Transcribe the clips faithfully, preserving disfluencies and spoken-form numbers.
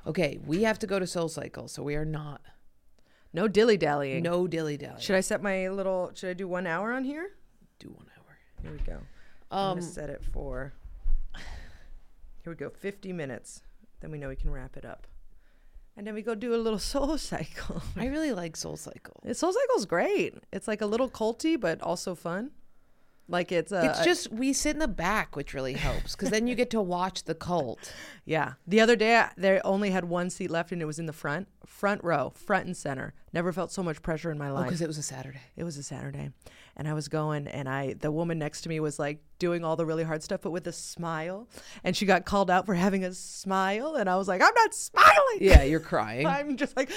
Okay, we have to go to Soul Cycle, so we are not. No dilly dallying. No dilly dally. Should I set my little? Should I do one hour on here? Do one hour. Here we go. I'm Um, gonna set it for. Here we go. fifty minutes. Then we know we can wrap it up, and then we go do a little Soul Cycle. I really like Soul Cycle. Soul Cycle's great. It's like a little culty, but also fun. Like it's uh, It's just we sit in the back, which really helps because then you get to watch the cult. Yeah. The other day, I- they only had one seat left, and it was in the front, front row, front and center. Never felt so much pressure in my Oh, life. because it was a Saturday. It was a Saturday, and I was going, and I the woman next to me was like doing all the really hard stuff, but with a smile, and she got called out for having a smile, and I was like, I'm not smiling. Yeah, you're crying. I'm just like,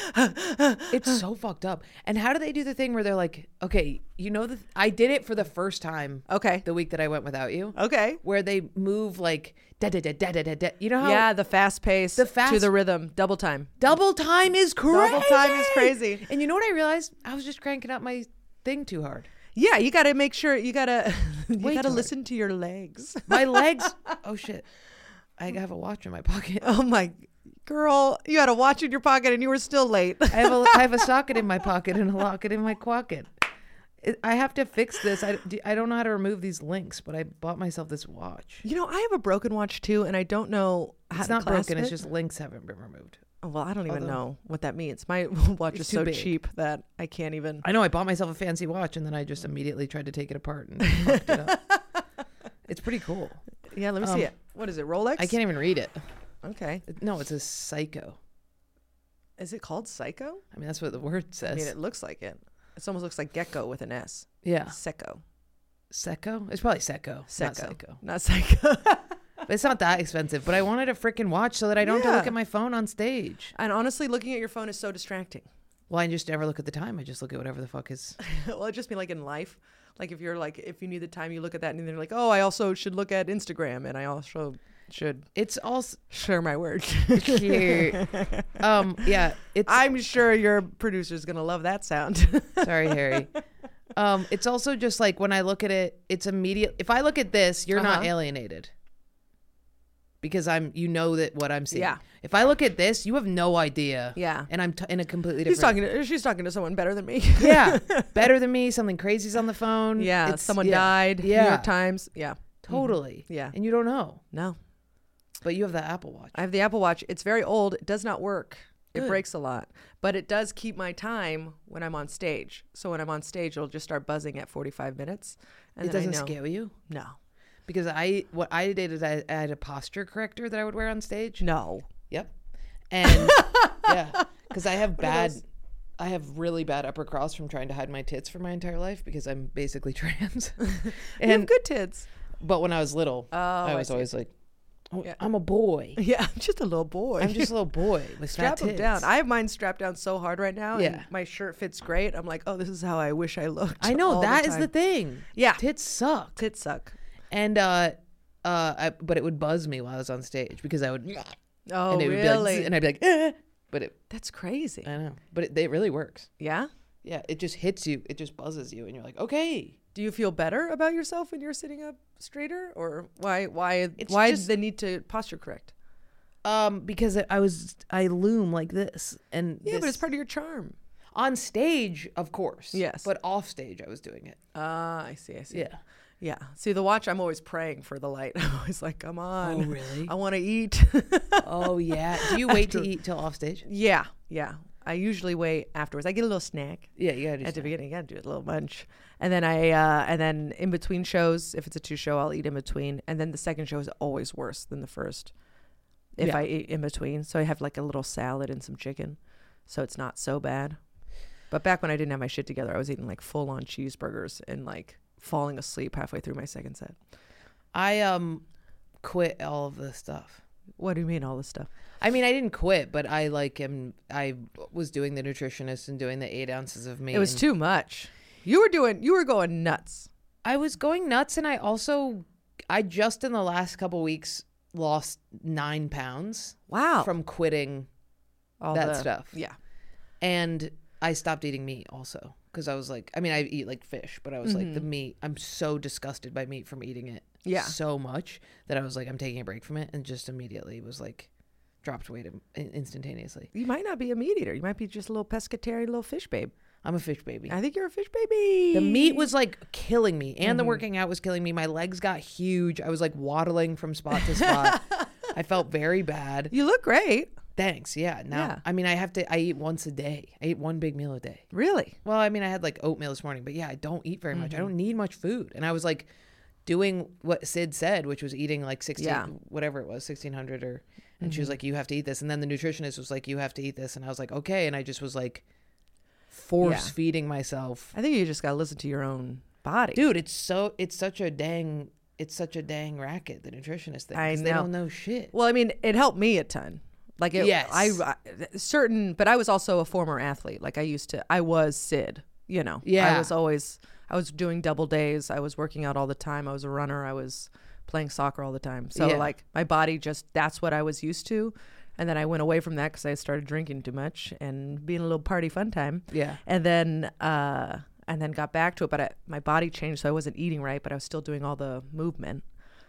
It's so fucked up. And how do they do the thing where they're like, okay, you know, the, I did it for the first time okay, the week that I went without you, okay. where they move like da da da da da da da. You know how Yeah, the fast pace, The to fast- the rhythm, double time. double time is crazy. Double time is crazy. And you know what I realized? I was just cranking up my thing too hard. Yeah, you got to make sure you got to you Way got to too hard. listen to your legs. My legs. Oh shit! I have a watch in my pocket. Oh my girl, you had a watch in your pocket and you were still late. I have a I have a socket in my pocket and a locket in my pocket. It, I have to fix this. I, I don't know how to remove these links, but I bought myself this watch. You know, I have a broken watch too, and I don't know how It's to not clasp broken. It's it. just links haven't been removed. Oh, well, I don't even Although- know what that means. My watch It's is too so big. cheap that I can't even. I know I bought myself a fancy watch and then I just immediately tried to take it apart and fucked it up. It's pretty cool. Yeah, let me Um, see it. What is it? Rolex? I can't even read it. Okay. No, it's a Psycho. Is it called Psycho? I mean, that's what the word says. I mean, it looks like it. It almost looks like gecko with an S. Yeah. Seco. Seco? It's probably Seco. Not Seco. Psycho. Not Psycho. But it's not that expensive. But I wanted a freaking watch so that I don't have Yeah. to look at my phone on stage. And honestly, looking at your phone is so distracting. Well, I just never look at the time. I just look at whatever the fuck is. Well, it just be like in life. Like if you're like, if you need the time, you look at that and then you're like, oh, I also should look at Instagram and I also should It's also share my words. here. Um, yeah. It's I'm sure your producer's going to love that sound. sorry, Harry. Um, it's also just like when I look at it, it's immediate. If I look at this, you're not Uh-huh. alienated because I'm. You know that what I'm seeing. Yeah. If I look at this, you have no idea. Yeah. And I'm t- in a completely He's different. talking to, she's talking to someone better than me. Yeah, better than me. Something crazy's on the phone. Yeah. It's- Someone yeah. died. New Yeah, York Times. Yeah. totally. Yeah. And you don't know, No. but you have the Apple Watch. I have the Apple Watch. It's very old. It does not work. It Good. breaks a lot. But it does keep my time when I'm on stage. So when I'm on stage, it'll just start buzzing at forty-five minutes. And It then I doesn't know. scare you No. because I what I did is I, I had a posture corrector that I would wear on stage. No. Yep. And yeah, because I have are bad, those? I have really bad upper cross from trying to hide my tits for my entire life because I'm basically trans. You have and good tits. but when I was little, Oh, I I was see. always like, oh, Yeah. I'm a boy. Yeah. I'm just a little boy. I'm just a little boy with Strap fat them tits. down. I have mine strapped down so hard right now. Yeah. And my shirt fits great. I'm like, oh, this is how I wish I looked. I know all that the is the time. thing. Yeah. Tits suck. Tits suck. And uh, uh, I, but it would buzz me while I was on stage because I would, Oh, and it would really? be like, and I'd be like, eh. But it, That's crazy. I know, but it, it really works. Yeah. Yeah, it just hits you. It just buzzes you, and you're like, okay. Do you feel better about yourself when you're sitting up straighter, or why? Why? It's why just- the need to posture correct? Um, because I was I loom like this, and Yeah, but this- it's part of your charm. on stage, of course. Yes. but off stage, I was doing it. Ah, I see. I see. Yeah. Yeah. See, the watch, I'm always praying for the light. I'm always like, come on. Oh, really? I want to eat. Oh yeah. Do you wait to After- eat till off stage? yeah. Yeah. I usually wait afterwards. I get a little snack. Yeah, you gotta do At the snack. beginning, you gotta do a little munch, and then I, uh, and then in between shows, if it's a two show, I'll eat in between, and then the second show is always worse than the first. If Yeah. I eat in between, so I have like a little salad and some chicken, so it's not so bad. But back when I didn't have my shit together, I was eating like full on cheeseburgers and like falling asleep halfway through my second set. I um quit all of this stuff. What do you mean all this stuff? I mean, I didn't quit, but I like am. I was doing the nutritionist and doing the eight ounces of meat. It was and- too much. You were doing, you were going nuts. I was going nuts, and I also, I just in the last couple weeks lost nine pounds Wow. from quitting All that the- stuff. Yeah. And I stopped eating meat also because I was like, I mean, I eat like fish, but I was like, the Mhm. meat, I'm so disgusted by meat from eating it Yeah. so much that I was like, I'm taking a break from it, and just immediately was like, dropped weight in- instantaneously. You might not be a meat eater. You might be just a little pescatarian, little fish babe. I'm a fish baby. I think you're a fish baby. The meat was like killing me, and Mm-hmm. the working out was killing me. My legs got huge. I was like waddling from spot to spot. I felt very bad. You look great. Thanks. Yeah. Now, Yeah. I mean, I have to. I eat once a day. I eat one big meal a day. Really? Well, I mean, I had like oatmeal this morning, but yeah, I don't eat very much. Mm-hmm. I don't need much food, and I was like doing what Sid said, which was eating like sixteen, Yeah. whatever it was, sixteen hundred, or. And Mm-hmm. she was like, "You have to eat this," and then the nutritionist was like, "You have to eat this," and I was like, "Okay," and I just was like, force Yeah. feeding myself. I think you just got to listen to your own body. Dude, it's so it's such a dang it's such a dang racket, the nutritionist thing. I 'Cause They know. don't know shit. Well, I mean, it helped me a ton. Like, it, Yes. I, I certain, but I was also a former athlete. Like, I used to, I was Sid. You know, Yeah. I was always, I was doing double days. I was working out all the time. I was a runner. I was playing soccer all the time. So, Yeah. like, my body just, that's what I was used to. And then I went away from that because I started drinking too much and being a little party fun time. Yeah. And then, uh, and then got back to it, but I, my body changed, so I wasn't eating right, but I was still doing all the movement.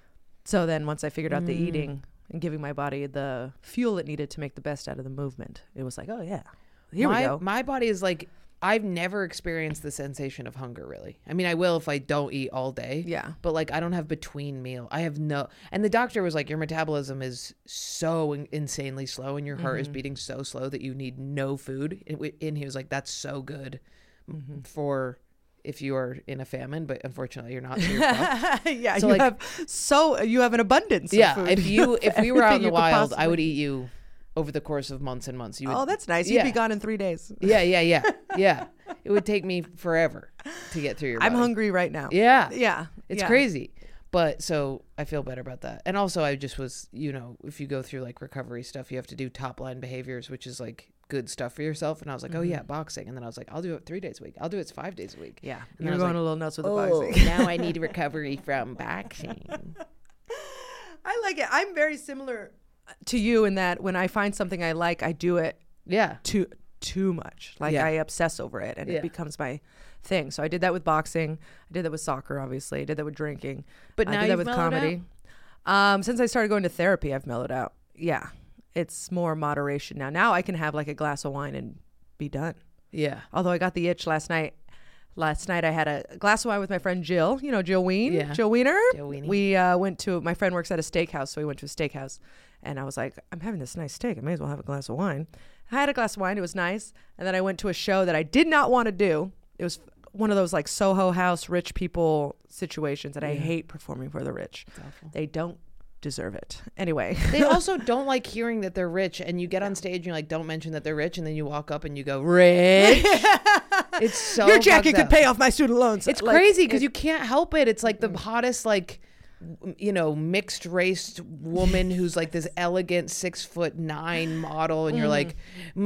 So then once I figured out the Mm. eating and giving my body the fuel it needed to make the best out of the movement, it was like, oh yeah, here my, we go. My body is like, I've never experienced the sensation of hunger, really. I mean, I will if I don't eat all day. Yeah. But like, I don't have between meal. I have no, and the doctor was like, your metabolism is so in- insanely slow and your heart Mm-hmm. is beating so slow that you need no food. And, and he was like, that's so good Mm-hmm. for if you are in a famine, but unfortunately you're not. So you're fucked. yeah, So, you like- have so you have an abundance. Of Yeah, food. if you if we were out in Everything the you could wild, I possibly- would eat you over the course of months and months. You would, Oh, that's nice. You'd yeah. be gone in three days. yeah, yeah, yeah, yeah. It would take me forever to get through your. I'm body. hungry right now. Yeah, Yeah, it's yeah. crazy. But so I feel better about that. And also, I just was, you know, if you go through like recovery stuff, you have to do top line behaviors, which is like good stuff for yourself. And I was like, oh yeah, boxing. And then I was like, I'll do it three days a week. I'll do it five days a week. Yeah, And I you're was going like, a little nuts with the Oh, boxing. now I need recovery from boxing. I like it. I'm very similar to you in that when I find something I like, I do it Yeah. too too much. Like Yeah. I obsess over it, and Yeah. it becomes my thing. So I did that with boxing. I did that with soccer. Obviously, I did that with drinking. But I now did that you've with mellowed comedy. Um, since I started going to therapy, I've mellowed out. Yeah, it's more moderation now. Now I can have like a glass of wine and be done. Yeah. Although I got the itch last night. Last night I had a glass of wine with my friend Jill. You know Jill Ween. Yeah. Jill Wiener. Jill Weenie. We uh, went to my friend works at a steakhouse, so we went to a steakhouse, and I was like, I'm having this nice steak. I may as well have a glass of wine. I had a glass of wine. It was nice, and then I went to a show that I did not want to do. It was one of those like Soho House rich people situations, and I Yeah. hate performing for the rich. It's awful. They don't deserve it. Anyway. They also don't like hearing that they're rich, and you get on stage and you're like, don't mention that they're rich, and then you walk up and you go, rich. It's so Your jacket fucked could up. pay off my student loans. It's Like, crazy because it- you can't help it. It's like the hottest, like, w- you know, mixed race woman who's like this elegant six foot nine model, and you're like,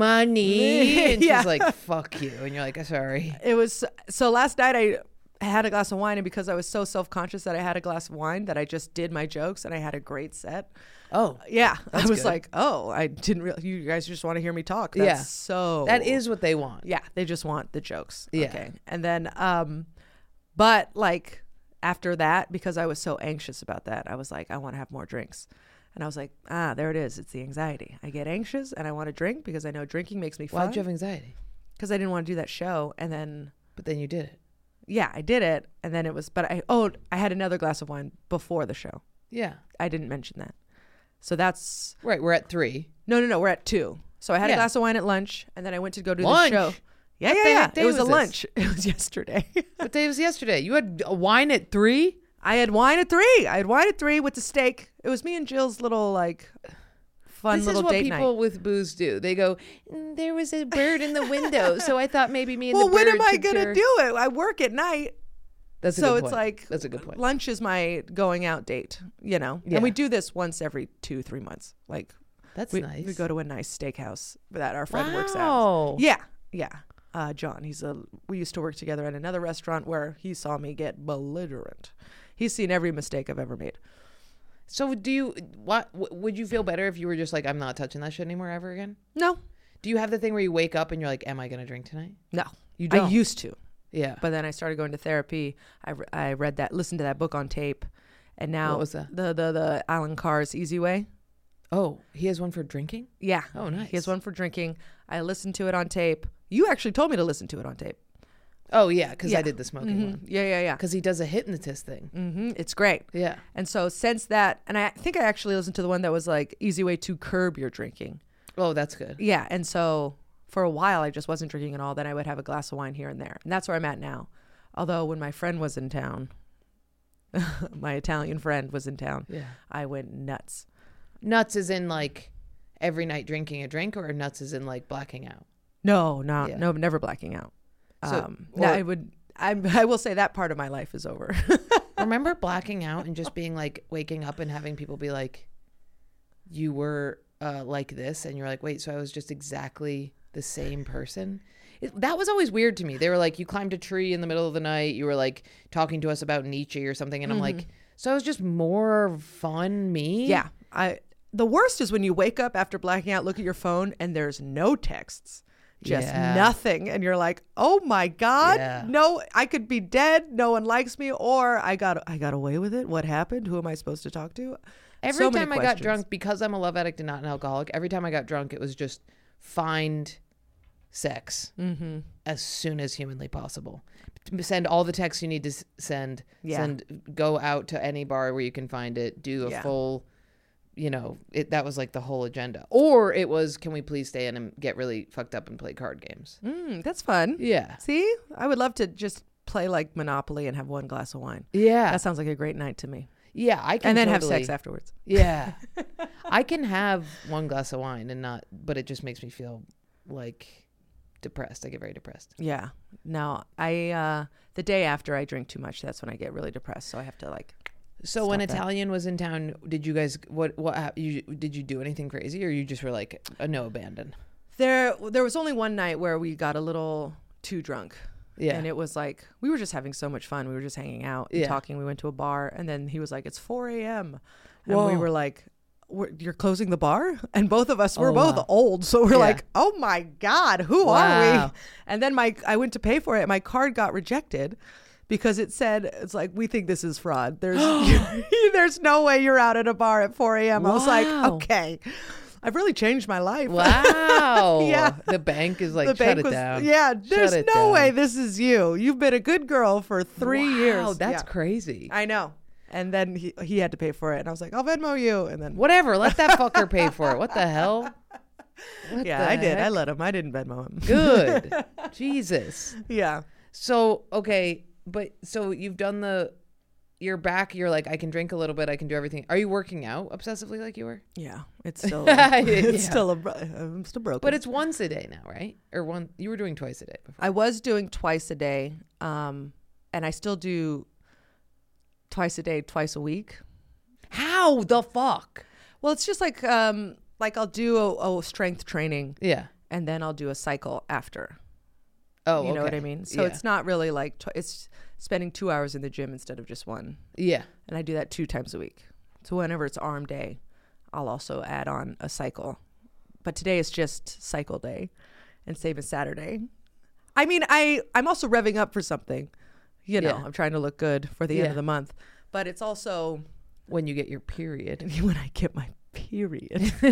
money, and Yeah. she's like, fuck you, and you're like, sorry. It was so last night I had a glass of wine, and because I was so self-conscious that I had a glass of wine, that I just did my jokes, and I had a great set. Oh, Yeah, I That's was good. like, oh, I didn't really. You guys just want to hear me talk. That's Yeah. so that is what they want. Yeah, they just want the jokes. Yeah. Okay, and then um, but like after that, because I was so anxious about that, I was like, I want to have more drinks. And I was like, ah, there it is. It's the anxiety. I get anxious and I want to drink because I know drinking makes me fun. Why'd you have anxiety? Because I didn't want to do that show. And then But then you did it. yeah, I did it, and then it was. But I oh, I had another glass of wine before the show. Yeah. I didn't mention that. So that's Right. We're at three. no, no, no. We're at two. So I had Yeah. a glass of wine at lunch, and then I went to go do Lunch? the show. Yeah, What yeah, the yeah. heck day It was, was a this? lunch. It was yesterday. What day was yesterday? You had a wine at three? I had wine at three. I had wine at three with the steak. It was me and Jill's little like fun This little is what date people night. with booze do. They go, "Mm, there was a bird in the window, so I thought maybe me and Well, the bird when am I could gonna share." do it? I work at night. That's a So good it's point. like That's a good point. lunch is my going out date, you know. Yeah. And we do this once every two, three months. Like That's we, nice. we go to a nice steakhouse that our friend works at. Wow. Yeah, yeah. Uh, John, he's a. We used to work together at another restaurant where he saw me get belligerent. He's seen every mistake I've ever made. So do you? What w- would you feel better if you were just like, I'm not touching that shit anymore ever again? No, Do you have the thing where you wake up and you're like, am I gonna drink tonight? no. You I don't. used to, Yeah. but then I started going to therapy. I, re- I read that, listened to that book on tape, and now What was that? the the the Alan Carr's Easy Way. Oh, he has one for drinking? Yeah. Oh, nice. He has one for drinking. I listened to it on tape. You actually told me to listen to it on tape. Oh, yeah, because Yeah. I did the smoking Mm-hmm. one. Yeah, yeah, yeah. Because he does a hypnotist thing. Mm-hmm. It's great. Yeah. And so since that, and I think I actually listened to the one that was like easy way to curb your drinking. Oh, that's good. Yeah. And so for a while, I just wasn't drinking at all. Then I would have a glass of wine here and there. And that's where I'm at now. Although when my friend was in town, my Italian friend was in town, Yeah. I went nuts. Nuts is in like every night drinking a drink, or nuts is in like blacking out? No, no, Yeah. no, never blacking out. So- um, or- no, I would, I, I will say that part of my life is over. Remember blacking out and just being like waking up and having people be like, you were uh, like this, and you're like, wait, so I was just exactly the same person? It, that was always weird to me. They were like, you climbed a tree in the middle of the night. You were like talking to us about Nietzsche or something. And I'm like, so I was just more fun me? Yeah. I the worst is when you wake up after blacking out, look at your phone, and there's no texts. Just Yeah. nothing. And you're like, oh my God. Yeah. No, I could be dead. No one likes me. Or I got I got away with it. What happened? Who am I supposed to talk to? Every So many time I got questions. drunk, because I'm a love addict and not an alcoholic, every time I got drunk, it was just find sex Mm-hmm. as soon as humanly possible. Send all the texts you need to s- send. Yeah. Send. Go out to any bar where you can find it. Do a Yeah. full. You know, it that was like the whole agenda. Or it was, can we please stay in and get really fucked up and play card games? Mm, that's fun. Yeah. See, I would love to just play like Monopoly and have one glass of wine. Yeah. That sounds like a great night to me. yeah. I can And then have totally- sex afterwards. Yeah. I can have one glass of wine and not, but it just makes me feel like depressed. I get very depressed. Yeah. No, I, uh, the day after I drink too much, that's when I get really depressed. So I have to like, So when Stop that. Italian was in town, did you guys, what, what, hap- you, did you do anything crazy, or you just were like, a no abandon? there, there was only one night where we got a little too drunk. Yeah. And it was like, we were just having so much fun. We were just hanging out and Yeah. talking. We went to a bar, and then he was like, it's four a.m. And Whoa. we were like, we're, you're closing the bar? And both of us, we're Oh, both wow. old. So we're Yeah. like, oh my God, who are Wow. we? And then my, I went to pay for it. My card got rejected because it said, it's like, we think this is fraud. There's, there's no way you're out at a bar at four a.m. I was like, Wow. okay, I've really changed my life. Wow. Yeah. The bank is like, The shut bank it was, down. yeah, there's it no down. way this is you. You've been a good girl for three Wow, years. That's Yeah. crazy. I know. And then he, he had to pay for it. And I was like, I'll Venmo you. And then, Whatever. Let that fucker pay for it. What the hell? What yeah, the I did. I heck? let him. I didn't Venmo him. Good. Jesus. Yeah. So, okay. But so you've done the, you're back. You're like, I can drink a little bit. I can do everything. Are you working out obsessively like you were? Yeah. It's still, Yeah. it's still, a, bro- I'm still broken. But it's once a day now, right? Or one, you were doing twice a day before. I was doing twice a day. Um, and I still do twice a day, twice a week. How the fuck? Well, it's just like, um, like I'll do a, a strength training Yeah. and then I'll do a cycle after. Oh, You know what okay. I mean? So Yeah. it's not really like, tw- it's spending two hours in the gym instead of just one. Yeah. And I do that two times a week. So whenever it's arm day, I'll also add on a cycle. But today is just cycle day, and same as Saturday. I mean, I, I'm also revving up for something. You know, Yeah. I'm trying to look good for the end Yeah. of the month. But it's also When you get your period. when I get my period. I'm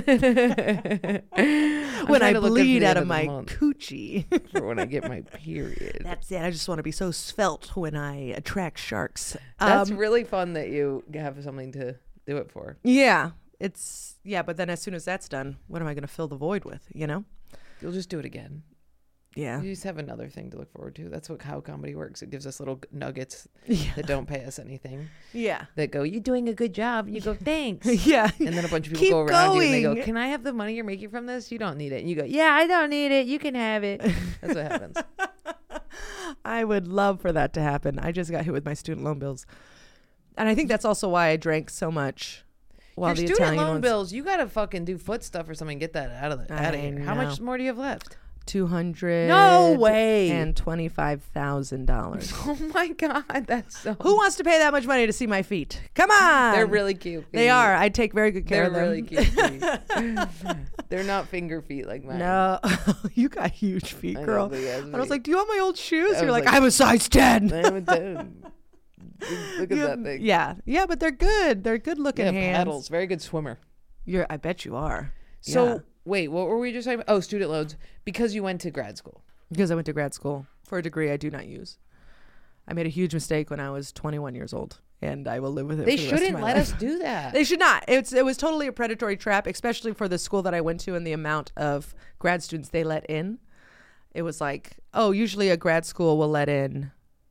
when I trying to look good for bleed the out end of the my month coochie. for when I get my period. That's it. I just want to be so svelte when I attract sharks. That's Um, really fun that you have something to do it for. Yeah. It's, yeah. But then as soon as that's done, what am I going to fill the void with, you know? You'll just do it again. Yeah. You just have another thing to look forward to. That's what how comedy works. It gives us little nuggets Yeah. that don't pay us anything. Yeah. That go, you're doing a good job. And you go, thanks. Yeah. And then a bunch of people Keep go around you and they go, going. can I have the money you're making from this? You don't need it. And you go, yeah, I don't need it. You can have it. That's what happens. I would love for that to happen. I just got hit with my student loan bills. And I think that's also why I drank so much while Your the student Italian loan ones. bills, you got to fucking do foot stuff or something. Get that out of the, out of I here. How much know. more do you have left? two hundred No way. and twenty-five thousand dollars. Oh my God. That's so. Who wants to pay that much money to see my feet? Come on. They're really cute. They feet. are. I take very good care They're of them. really cute feet. They're not finger feet like mine. No, you got huge feet, I know, girl. big ass And I was feet. like, "Do you want my old shoes?" I You're was like, like- "I'm a size ten." I haven't done. Look at You- that thing. Yeah, yeah, but they're good. They're good looking Yeah, hands. paddles. Very good swimmer. You're. I bet you are. So Yeah. wait, what were we just talking about? Oh, student loans because you went to grad school. Because I went to grad school for a degree I do not use. I made a huge mistake when I was twenty-one years old, and I will live with it. They for the rest of shouldn't my let life. us do that. They should not. It's it was totally a predatory trap, especially for the school that I went to and the amount of grad students they let in. It was like, oh, usually a grad school will let in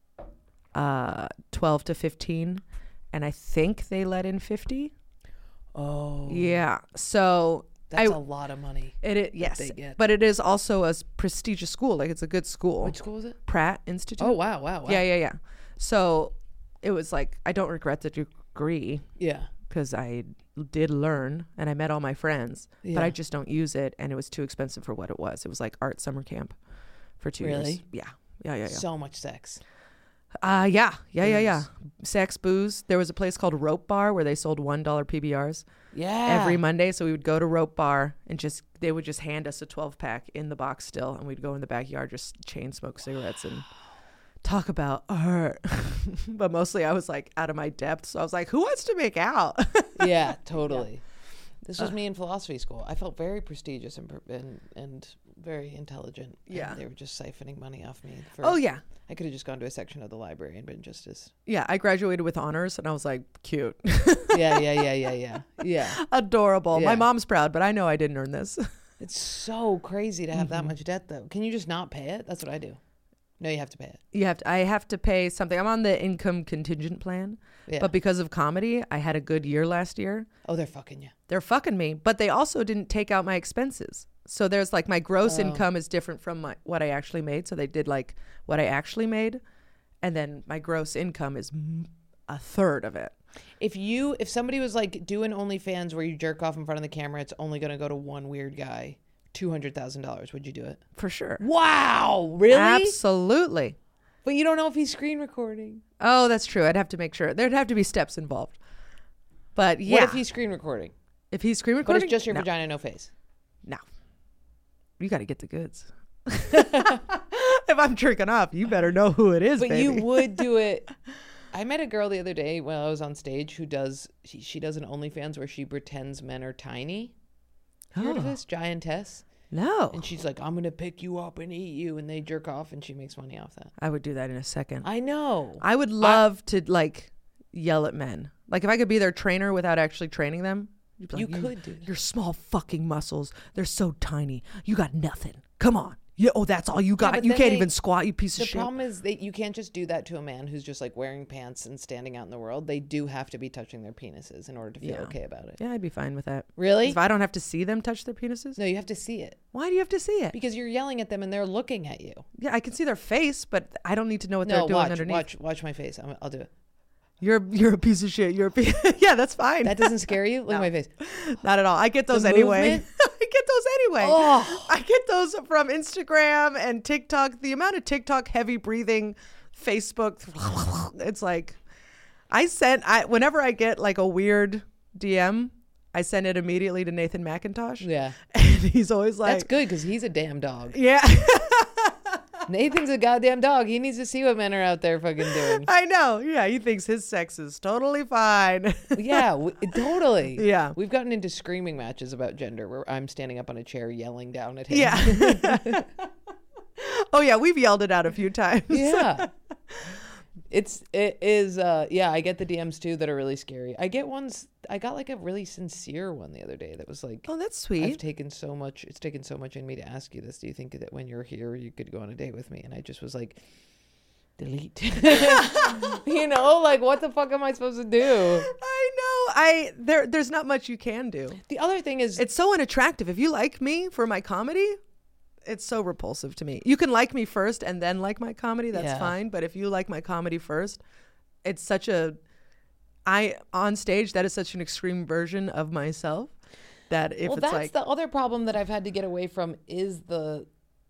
uh, twelve to fifteen, and I think they let in fifty. Oh, Yeah. So that's I, a lot of money. it, it yes, they get. but it is also a s- prestigious school. Like it's a good school. Which school was it? Pratt Institute. Oh wow, wow, wow. Yeah, yeah, yeah. So it was like I don't regret the degree yeah. because I did learn and I met all my friends, Yeah. but I just don't use it, and it was too expensive for what it was. It was like art summer camp for two years. Really? Yeah, yeah, yeah, yeah. So much sex. Uh, yeah, yeah, yeah, yeah. Booze. Sex, booze. There was a place called Rope Bar where they sold one dollar P B Rs Yeah. every Monday. So we would go to Rope Bar and just they would just hand us a twelve pack in the box still, and we'd go in the backyard just chain smoke cigarettes and talk about art. But mostly I was like out of my depth, so I was like, who wants to make out? Yeah, totally. This was Uh. me in philosophy school. I felt very prestigious and pr- and, and very intelligent. and Yeah. they were just siphoning money off me. For, Oh yeah. I could have just gone to a section of the library and been just as. Yeah, I graduated with honors, and I was like, cute. Yeah, yeah, yeah, yeah, yeah, yeah. Adorable. Yeah. My mom's proud, but I know I didn't earn this. It's so crazy to have that Mhm. much debt, though. Can you just not pay it? That's what I do. No, you have to pay it. You have to, I have to pay something. I'm on the income contingent plan, Yeah. but because of comedy, I had a good year last year. Oh, they're fucking you. They're fucking me, but they also didn't take out my expenses. So there's like my gross Oh. income is different from my, what I actually made. So they did like what I actually made, and then my gross income is m- a third of it. If you, if somebody was like doing OnlyFans where you jerk off in front of the camera, it's only going to go to one weird guy. Two hundred thousand dollars. Would you do it? For sure. Wow, really? Absolutely. But you don't know if he's screen recording. Oh, that's true. I'd have to make sure. There'd have to be steps involved. But yeah, What if he's screen recording? if he's screen But recording, it's just your no. vagina, no face. No. You got to get the goods. If I'm jerking off, you better know who it is, But baby. you would do it. I met a girl the other day while I was on stage who does, she, she does an OnlyFans where she pretends men are tiny. You heard of Oh. this? Giantess. No. And she's like, I'm going to pick you up and eat you. And they jerk off and she makes money off that. I would do that in a second. I know. I would love to like yell at men. Like if I could be their trainer without actually training them. You'd be You like, could do that. Your small fucking muscles. They're so tiny. You got nothing. Come on. Yeah. Oh, that's all you got. but you then can't they- even squat. You piece The of shit. problem is that you can't just do that to a man who's just like wearing pants and standing out in the world. They do have to be touching their penises in order to feel Yeah. okay about it. Yeah, I'd be fine with that. Really? If I don't have to see them touch their penises, No, you have to see it why do you have to see it? because you're yelling at them and they're looking at you. Yeah, I can see their face, but I don't need to know what No, they're doing watch, underneath. watch, watch my face. I'm, I'll do it. You're you're a piece of shit. You're a piece. Yeah, that's fine. That doesn't scare you? Look No. at my face. Not at all. I get those The anyway. movement? I get those anyway. Oh, I get those from Instagram and TikTok. The amount of TikTok heavy breathing, Facebook, it's like I sent I whenever I get like a weird D M, I send it immediately to Nathan McIntosh. yeah. And he's always like, That's good because he's a damn dog. yeah. Nathan's a goddamn dog. He needs to see what men are out there fucking doing. I know. Yeah, he thinks his sex is totally fine. Yeah, w- totally. Yeah. We've gotten into screaming matches about gender where I'm standing up on a chair yelling down at him. Yeah. Oh yeah, we've yelled it out a few times. Yeah. It's it is uh yeah, I get the D Ms too that are really scary. I get ones I got like a really sincere one the other day that was like, Oh, that's I've sweet. taken so much it's taken so much in me to ask you this. Do you think that when you're here you could go on a date with me? And I just was like, delete. You know, like what the fuck am I supposed to do? I know. I there there's not much you can do. The other thing is It's so unattractive. If you like me for my comedy, it's so repulsive to me. You can like me first and then like my comedy, that's Yeah. fine. But if you like my comedy first, it's such a I on stage that is such an extreme version of myself that if well, it's that's like the other problem that I've had to get away from is the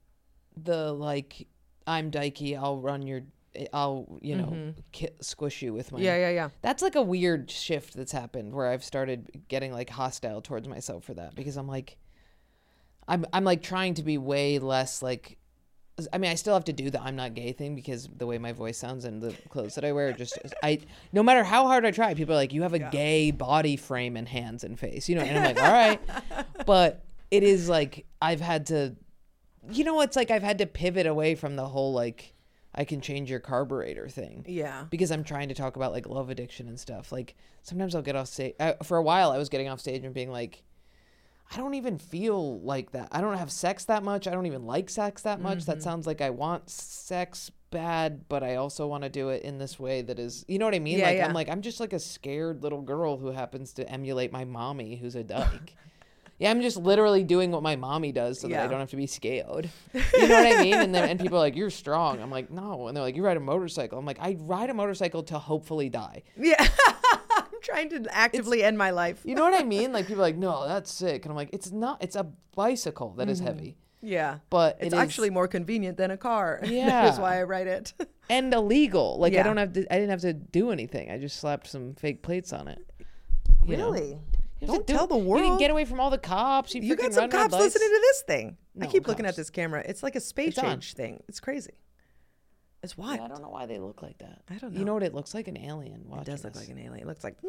the like I'm dykey, I'll run your I'll, you know, Mhm. ki- squish you with my yeah, yeah, yeah. That's like a weird shift that's happened where I've started getting like hostile towards myself for that because I'm like I'm I'm like trying to be way less like I mean, I still have to do the I'm not gay thing because the way my voice sounds and the clothes that I wear, just I. No matter how hard I try, people are like, "You have a yeah. gay body frame and hands and face," you know. And I'm like, "All right," but it is like I've had to, you know, it's like I've had to pivot away from the whole like I can change your carburetor thing. Yeah. Because I'm trying to talk about like love addiction and stuff. Like sometimes I'll get off stage. I, for a while, I was getting off stage and being like, I don't even feel like that. I don't have sex that much. I don't even like sex that much. Mm-hmm. That sounds like I want sex bad, but I also want to do it in this way that is, you know what I mean? Yeah, like yeah. I'm like, I'm just like a scared little girl who happens to emulate my mommy who's a dyke. Yeah, I'm just literally doing what my mommy does so yeah. that I don't have to be scared. You know what I mean? And then and people are like, you're strong. I'm like, no. And they're like, you ride a motorcycle. I'm like, I ride a motorcycle to hopefully die. Yeah. Trying to actively it's, end my life. You know what I mean? Like people are like, no, that's sick. And I'm like, it's not. It's a bicycle that mm-hmm. is heavy. Yeah. But it's it actually is, more convenient than a car. Yeah. That's why I ride it. And illegal. Like yeah. I don't have to, I didn't have to do anything. I just slapped some fake plates on it. You really? Know? Don't do, tell the world. You can get away from all the cops. You, you got some cops listening to this thing. No, I keep cops. looking at this camera. It's like a space it's change on. thing. It's crazy. It's wild. Yeah, I don't know why they look like that. I don't know. You know what it looks like? An alien. It does look this. like an alien. It looks like.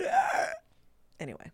Anyway,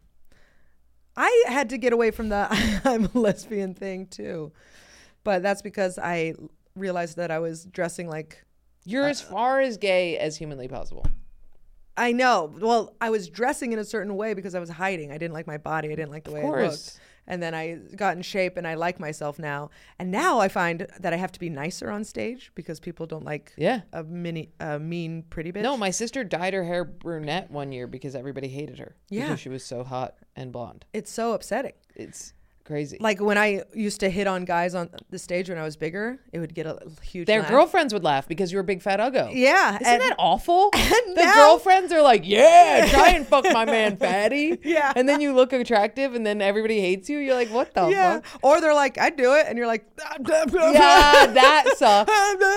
I had to get away from the I'm a lesbian thing too, but that's because I realized that I was dressing like. You're uh, as far as gay as humanly possible. I know. Well, I was dressing in a certain way because I was hiding. I didn't like my body. I didn't like the way I looked. And then I got in shape and I like myself now. And now I find that I have to be nicer on stage because people don't like yeah. a mini, a mean, pretty bitch. No, my sister dyed her hair brunette one year because everybody hated her. Yeah. Because she was so hot and blonde. It's so upsetting. It's crazy. Like when I used to hit on guys on the stage when I was bigger, it would get a huge Their laugh. girlfriends would laugh because you were a big fat uggo. Yeah. Isn't and, that awful? And the now, girlfriends are like, yeah, try and fuck my man fatty. Yeah. And then you look attractive and then everybody hates you. You're like, what the yeah. fuck? Or they're like, I'd do it. And you're like, yeah, that sucks.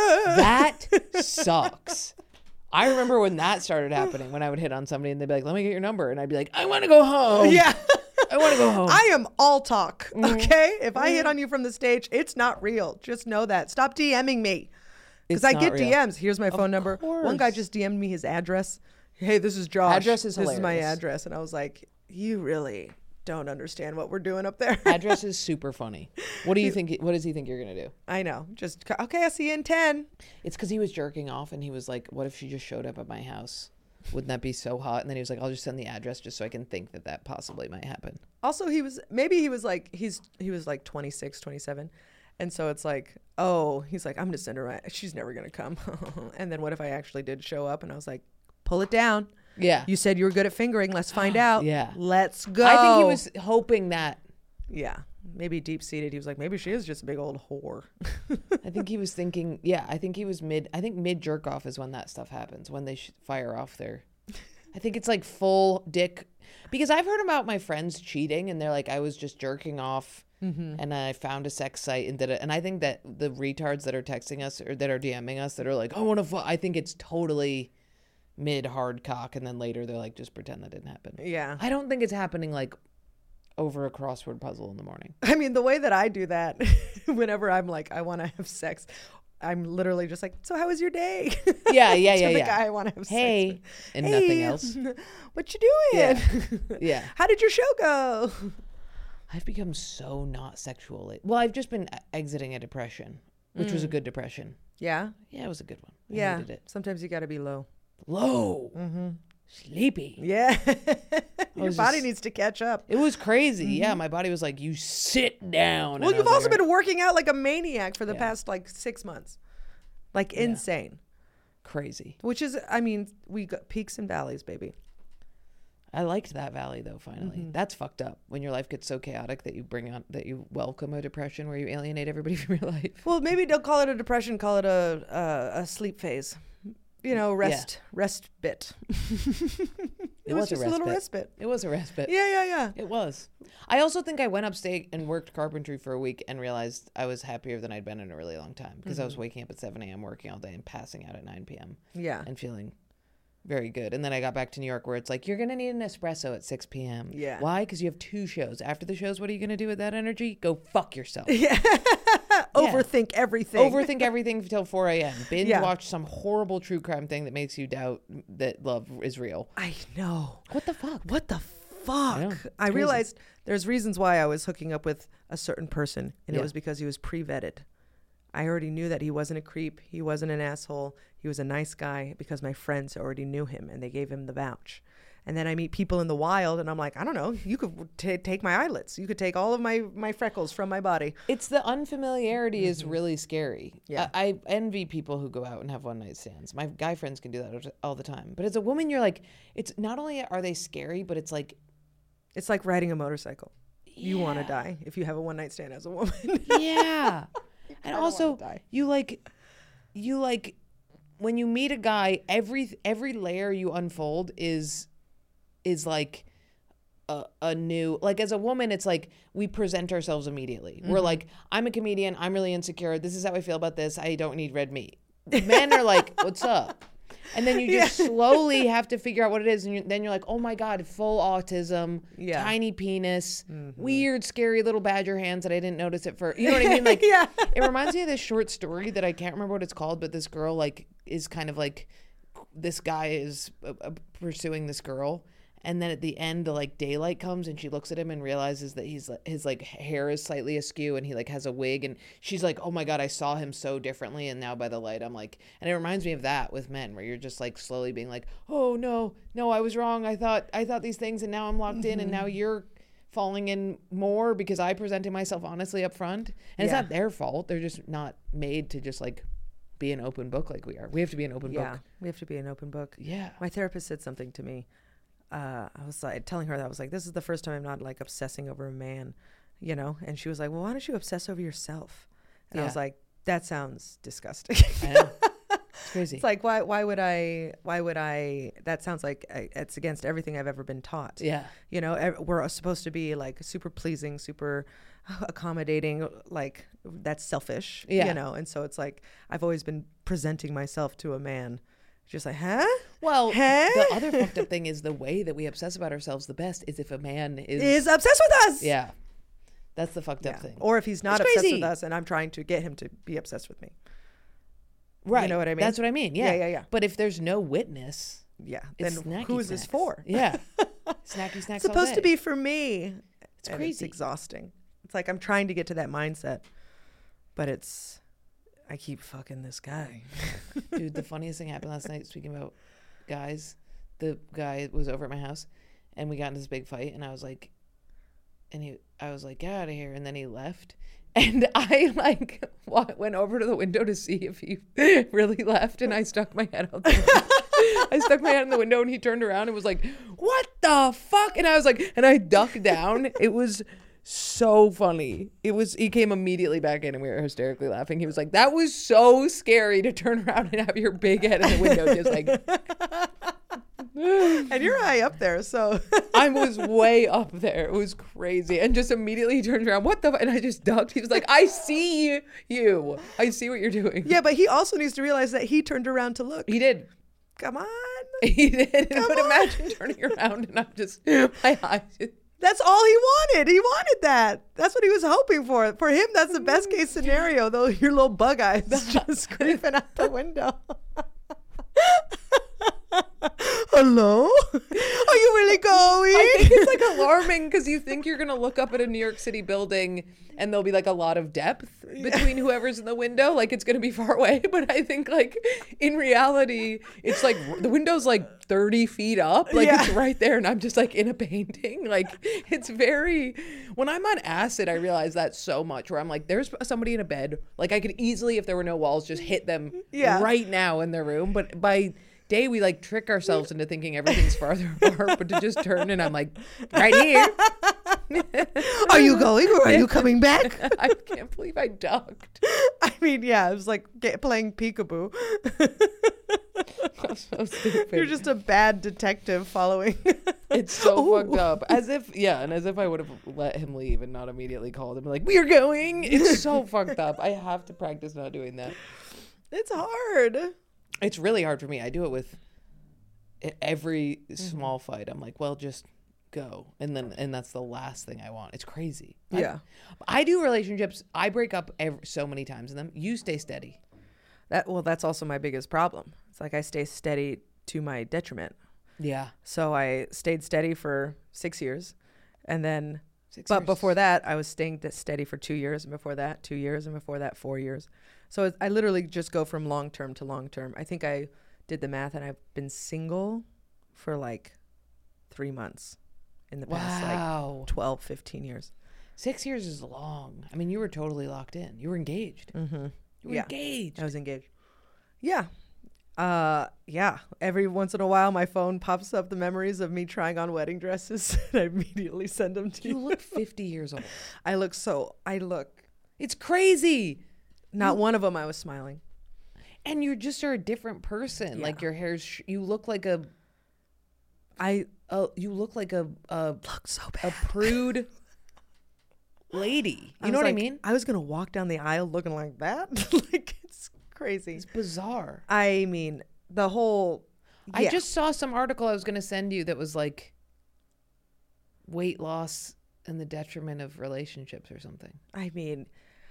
That sucks. I remember when that started happening, when I would hit on somebody and they'd be like, let me get your number. And I'd be like, I want to go home. Yeah. I want to go home. I am all talk, okay? Mm-hmm. If I hit on you from the stage, it's not real. Just know that. Stop DMing me. Because I get real. D Ms. Here's my phone of number. Course. One guy just D M'd me his address. Hey, this is Josh. Address is hilarious. This is my address. And I was like, you really don't understand what we're doing up there. Address is super funny. What do you think? What does he think you're going to do? I know. Just, okay, I'll see you in ten. It's because he was jerking off and he was like, what if she just showed up at my house? Wouldn't that be so hot? And then he was like, I'll just send the address just so I can think that that possibly might happen. Also, he was, maybe he was like, he's, he was like twenty-six, twenty-seven. And so it's like, oh, he's like, I'm going to send her, right. She's never going to come. And then what if I actually did show up? And I was like, pull it down. Yeah. You said you were good at fingering. Let's find out. Yeah. Let's go. I think he was hoping that. Yeah. Maybe deep seated. He was like, maybe she is just a big old whore. I think he was thinking, yeah, I think he was mid, I think mid jerk off is when that stuff happens, when they sh- fire off their, I think it's like full dick. Because I've heard about my friends cheating and they're like, I was just jerking off mm-hmm. and I found a sex site and did it. And I think that the retards that are texting us or that are DMing us that are like, I want to, fu-, I think it's totally mid hard cock. And then later they're like, just pretend that didn't happen. Yeah. I don't think it's happening like over a crossword puzzle in the morning. I mean, the way that I do that, whenever I'm like, I want to have sex, I'm literally just like, so how was your day? Yeah, yeah, to yeah, the yeah. guy I want to have hey, sex with. And hey, nothing else. What you doing? Yeah. Yeah. How did your show go? I've become so not sexual. Well, I've just been exiting a depression, which mm. was a good depression. Yeah? Yeah, it was a good one. I yeah. needed it. Sometimes you got to be low. Low. Mm-hmm. Sleepy. Yeah. Your body just, needs to catch up. It was crazy. Mm-hmm. Yeah, my body was like, you sit down. Well, and you've also like, been working out like a maniac for the yeah. past like six months. Like yeah. insane. Crazy. Which is, I mean, we got peaks and valleys, baby. I liked that valley though, finally. Mm-hmm. That's fucked up when your life gets so chaotic that you bring on, that you welcome a depression where you alienate everybody from your life. Well, maybe don't call it a depression, call it a a, a sleep phase. You know, rest, yeah. rest bit. it, it was, was just a, a little respite. It was a respite. Yeah, yeah, yeah. It was. I also think I went upstate and worked carpentry for a week and realized I was happier than I'd been in a really long time because mm-hmm. I was waking up at seven a.m. working all day and passing out at nine p.m. Yeah. And feeling very good. And then I got back to New York where it's like, you're going to need an espresso at six p.m. Yeah. Why? Because you have two shows. After the shows, what are you going to do with that energy? Go fuck yourself. Yeah. overthink everything. Overthink everything until four a.m. Binge Yeah. watch some horrible true crime thing that makes you doubt that love is real. I know. What the fuck? What the fuck? know. I, It's crazy. realized there's reasons why I was hooking up with a certain person, and Yeah. it was because he was pre-vetted. I already knew that he wasn't a creep. He wasn't an asshole. He was a nice guy because my friends already knew him and they gave him the vouch. And then I meet people in the wild and I'm like, I don't know, you could t- take my eyelids. You could take all of my, my freckles from my body. It's the unfamiliarity is really scary. Yeah. I, I envy people who go out and have one night stands. My guy friends can do that all the time. But as a woman, you're like, it's not only are they scary, but it's like, It's like riding a motorcycle. You want to Yeah. die if you have a one night stand as a woman. yeah. And don't also, wanna die. you like, you like, when you meet a guy, every every layer you unfold is, is like, a, a new, like as a woman, it's like we present ourselves immediately. Mm-hmm. We're like, I'm a comedian. I'm really insecure. This is how I feel about this. I don't need red meat. Men are like, what's up? And then you just slowly have to figure out what it is. And you, then you're like, oh my God, full autism, Yeah. tiny penis, weird, scary little badger hands that I didn't notice at first. You know what I mean? Like, Yeah. it reminds me of this short story that I can't remember what it's called, but this girl like is kind of like, this guy is uh, uh, pursuing this girl. And then at the end, the like daylight comes and she looks at him and realizes that he's his like hair is slightly askew and he like has a wig and she's like, oh my God, I saw him so differently. And now by the light, I'm like, and it reminds me of that with men where you're just like slowly being like, oh no, no, I was wrong. I thought, I thought these things and now I'm locked in and now you're falling in more because I presented myself honestly up front. And it's Yeah. not their fault. They're just not made to just like be an open book like we are. We have to be an open Yeah. book. We have to be an open book. Yeah. My therapist said something to me. Uh, I was like telling her that I was like, this is the first time I'm not like obsessing over a man, you know? And she was like, well, why don't you obsess over yourself? And I Yeah. was like, that sounds disgusting. I know. It's crazy. It's like, why, why would I, why would I, that sounds like I, it's against everything I've ever been taught. yeah. You know, ev- we're supposed to be like super pleasing, super accommodating, like that's selfish, Yeah. you know? And so it's like, I've always been presenting myself to a man. Just like, huh? Well, Huh? the other fucked up thing is the way that we obsess about ourselves the best is if a man is, Is obsessed with us. yeah, that's the fucked Yeah. up thing. Or if he's not It's obsessed crazy. with us and I'm trying to get him to be obsessed with me. Right. know what I mean? That's what I mean. Yeah. Yeah, yeah, yeah. But if there's no witness, Yeah. it's Then snacky who is this snacks. for? Yeah. Snacky snacks. It's supposed to be for me. It's And crazy. It's exhausting. It's like I'm trying to get to that mindset, but it's, I keep fucking this guy. Dude, the funniest thing happened last night. Speaking about guys, the guy was over at my house, and we got into this big fight, and I was like, and he, I was like, get out of here, and then he left, and I like wa- went over to the window to see if he really left, and I stuck my head out the window. I stuck my head in the window, and he turned around and was like, what the fuck? And I was like, and I ducked down. It was so funny. It was, he came immediately back in and we were hysterically laughing. He was like, that was so scary to turn around and have your big head in the window just like. And you're high up there, so. I was way up there. It was crazy. And just immediately he turned around, what the f-? And I just ducked. He was like, I see you. I see what you're doing. Yeah, but he also needs to realize that he turned around to look. He did. Come on. He did. Come But on. imagine turning around and I'm just, my eyes. That's all he wanted. He wanted that. That's what he was hoping for. For him, that's the best case scenario, though your little bug eyes just creeping out the window. Hello? Are you really going? I think it's like alarming because you think you're going to look up at a New York City building and there'll be like a lot of depth between whoever's in the window. Like it's going to be far away. But I think like in reality, it's like the window's like thirty feet up. Like Yeah. it's right there. And I'm just like in a painting. Like it's very, when I'm on acid, I realize that so much where I'm like, there's somebody in a bed. Like I could easily, if there were no walls, just hit them Yeah. right now in their room. But by day we like trick ourselves into thinking everything's farther apart, but to just turn and I'm like right here. Are you going or are you coming back? I can't believe I ducked. I mean, yeah, it was like get, playing peekaboo. That's so stupid. You're just a bad detective following. It's so Ooh. fucked up. As if, yeah, and as if I would have let him leave and not immediately called him like, we are going. It's so fucked up. I have to practice not doing that. It's hard. It's really hard for me. I do it with e- every Mm-hmm. small fight. I'm like, well, just go, and then and that's the last thing I want. It's crazy. Yeah. I, I do relationships. I break up every, so many times in them. You stay steady. That well, that's also my biggest problem. It's like I stay steady to my detriment. Yeah. So I stayed steady for six years, and then, Six but years. before that, I was staying th- steady for two years, and before that, two years, and before that, four years. So it, I literally just go from long term to long term. I think I did the math, and I've been single for like three months in the past Wow. like twelve, fifteen years. Six years is long. I mean, you were totally locked in. You were engaged. Mm-hmm. You were Yeah. engaged. I was engaged. Yeah. Uh, yeah. Every once in a while, my phone pops up the memories of me trying on wedding dresses, and I immediately send them to You you. look fifty years old. I look so, I look, It's crazy. not one of them I was smiling. And you just are a different person. Yeah. Like your hair's, sh- you look like a, I a you look like a, a, look so a bad. prude lady. You was know what I like- mean? I was going to walk down the aisle looking like that. Like, it's crazy. It's bizarre. I mean, the whole, I yeah. just saw some article I was going to send you that was like weight loss and the detriment of relationships or something. I mean,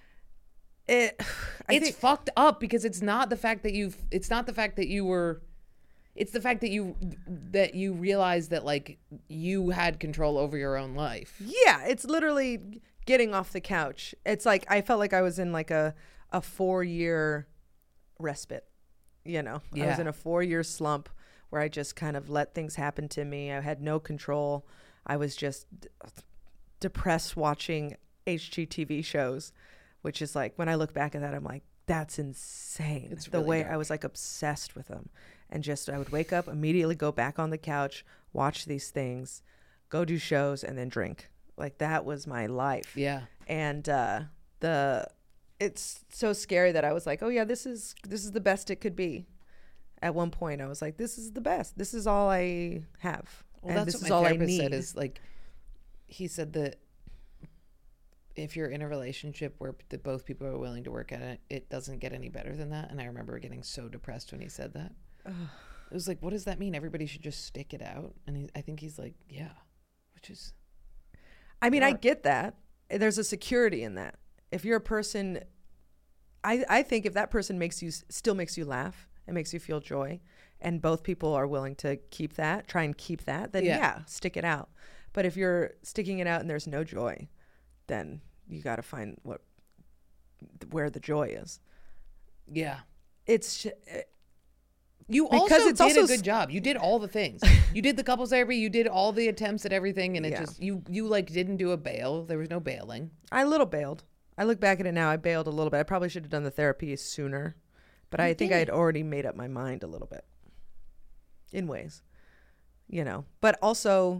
it, I It's think, fucked up because it's not the fact that you've, it's not the fact that you were, it's the fact that you, that you realize that like you had control over your own life. yeah, it's literally getting off the couch. It's like, I felt like I was in like a, a four year respite, you know, I was Yeah. in a four year slump where I just kind of let things happen to me. I had no control. I was just d- depressed watching H G T V shows, which is like, when I look back at that, I'm like, that's insane. It's the really way dark. I was like obsessed with them, and just, I would wake up, immediately go back on the couch, watch these things, go do shows, and then drink. Like, that was my life. Yeah. And uh, the, it's so scary that I was like, oh yeah, this is, this is the best it could be. At one point I was like, this is the best. This is all I have. Well, and that's this what is my all I therapist need. said is like, he said that if you're in a relationship where the, both people are willing to work at it, it doesn't get any better than that. And I remember getting so depressed when he said that. It was like, what does that mean? Everybody should just stick it out. And he, I think he's like, yeah, which is, I mean, I Or- get that. There's a security in that. If you're a person, I, I think if that person makes you, still makes you laugh and makes you feel joy, and both people are willing to keep that, try and keep that, then Yeah. yeah, stick it out. But if you're sticking it out and there's no joy, then you got to find what, where the joy is. yeah. It's sh- You Because also it's did also a s- good job. You did all the things. You did the couples therapy. You did all the attempts at everything. And it Yeah. just, you, you like didn't do a bail. There was no bailing. I a little bailed. I look back at it now. I bailed a little bit. I probably should have done the therapy sooner, but You I think I had did. already made up my mind a little bit in ways, you know, but also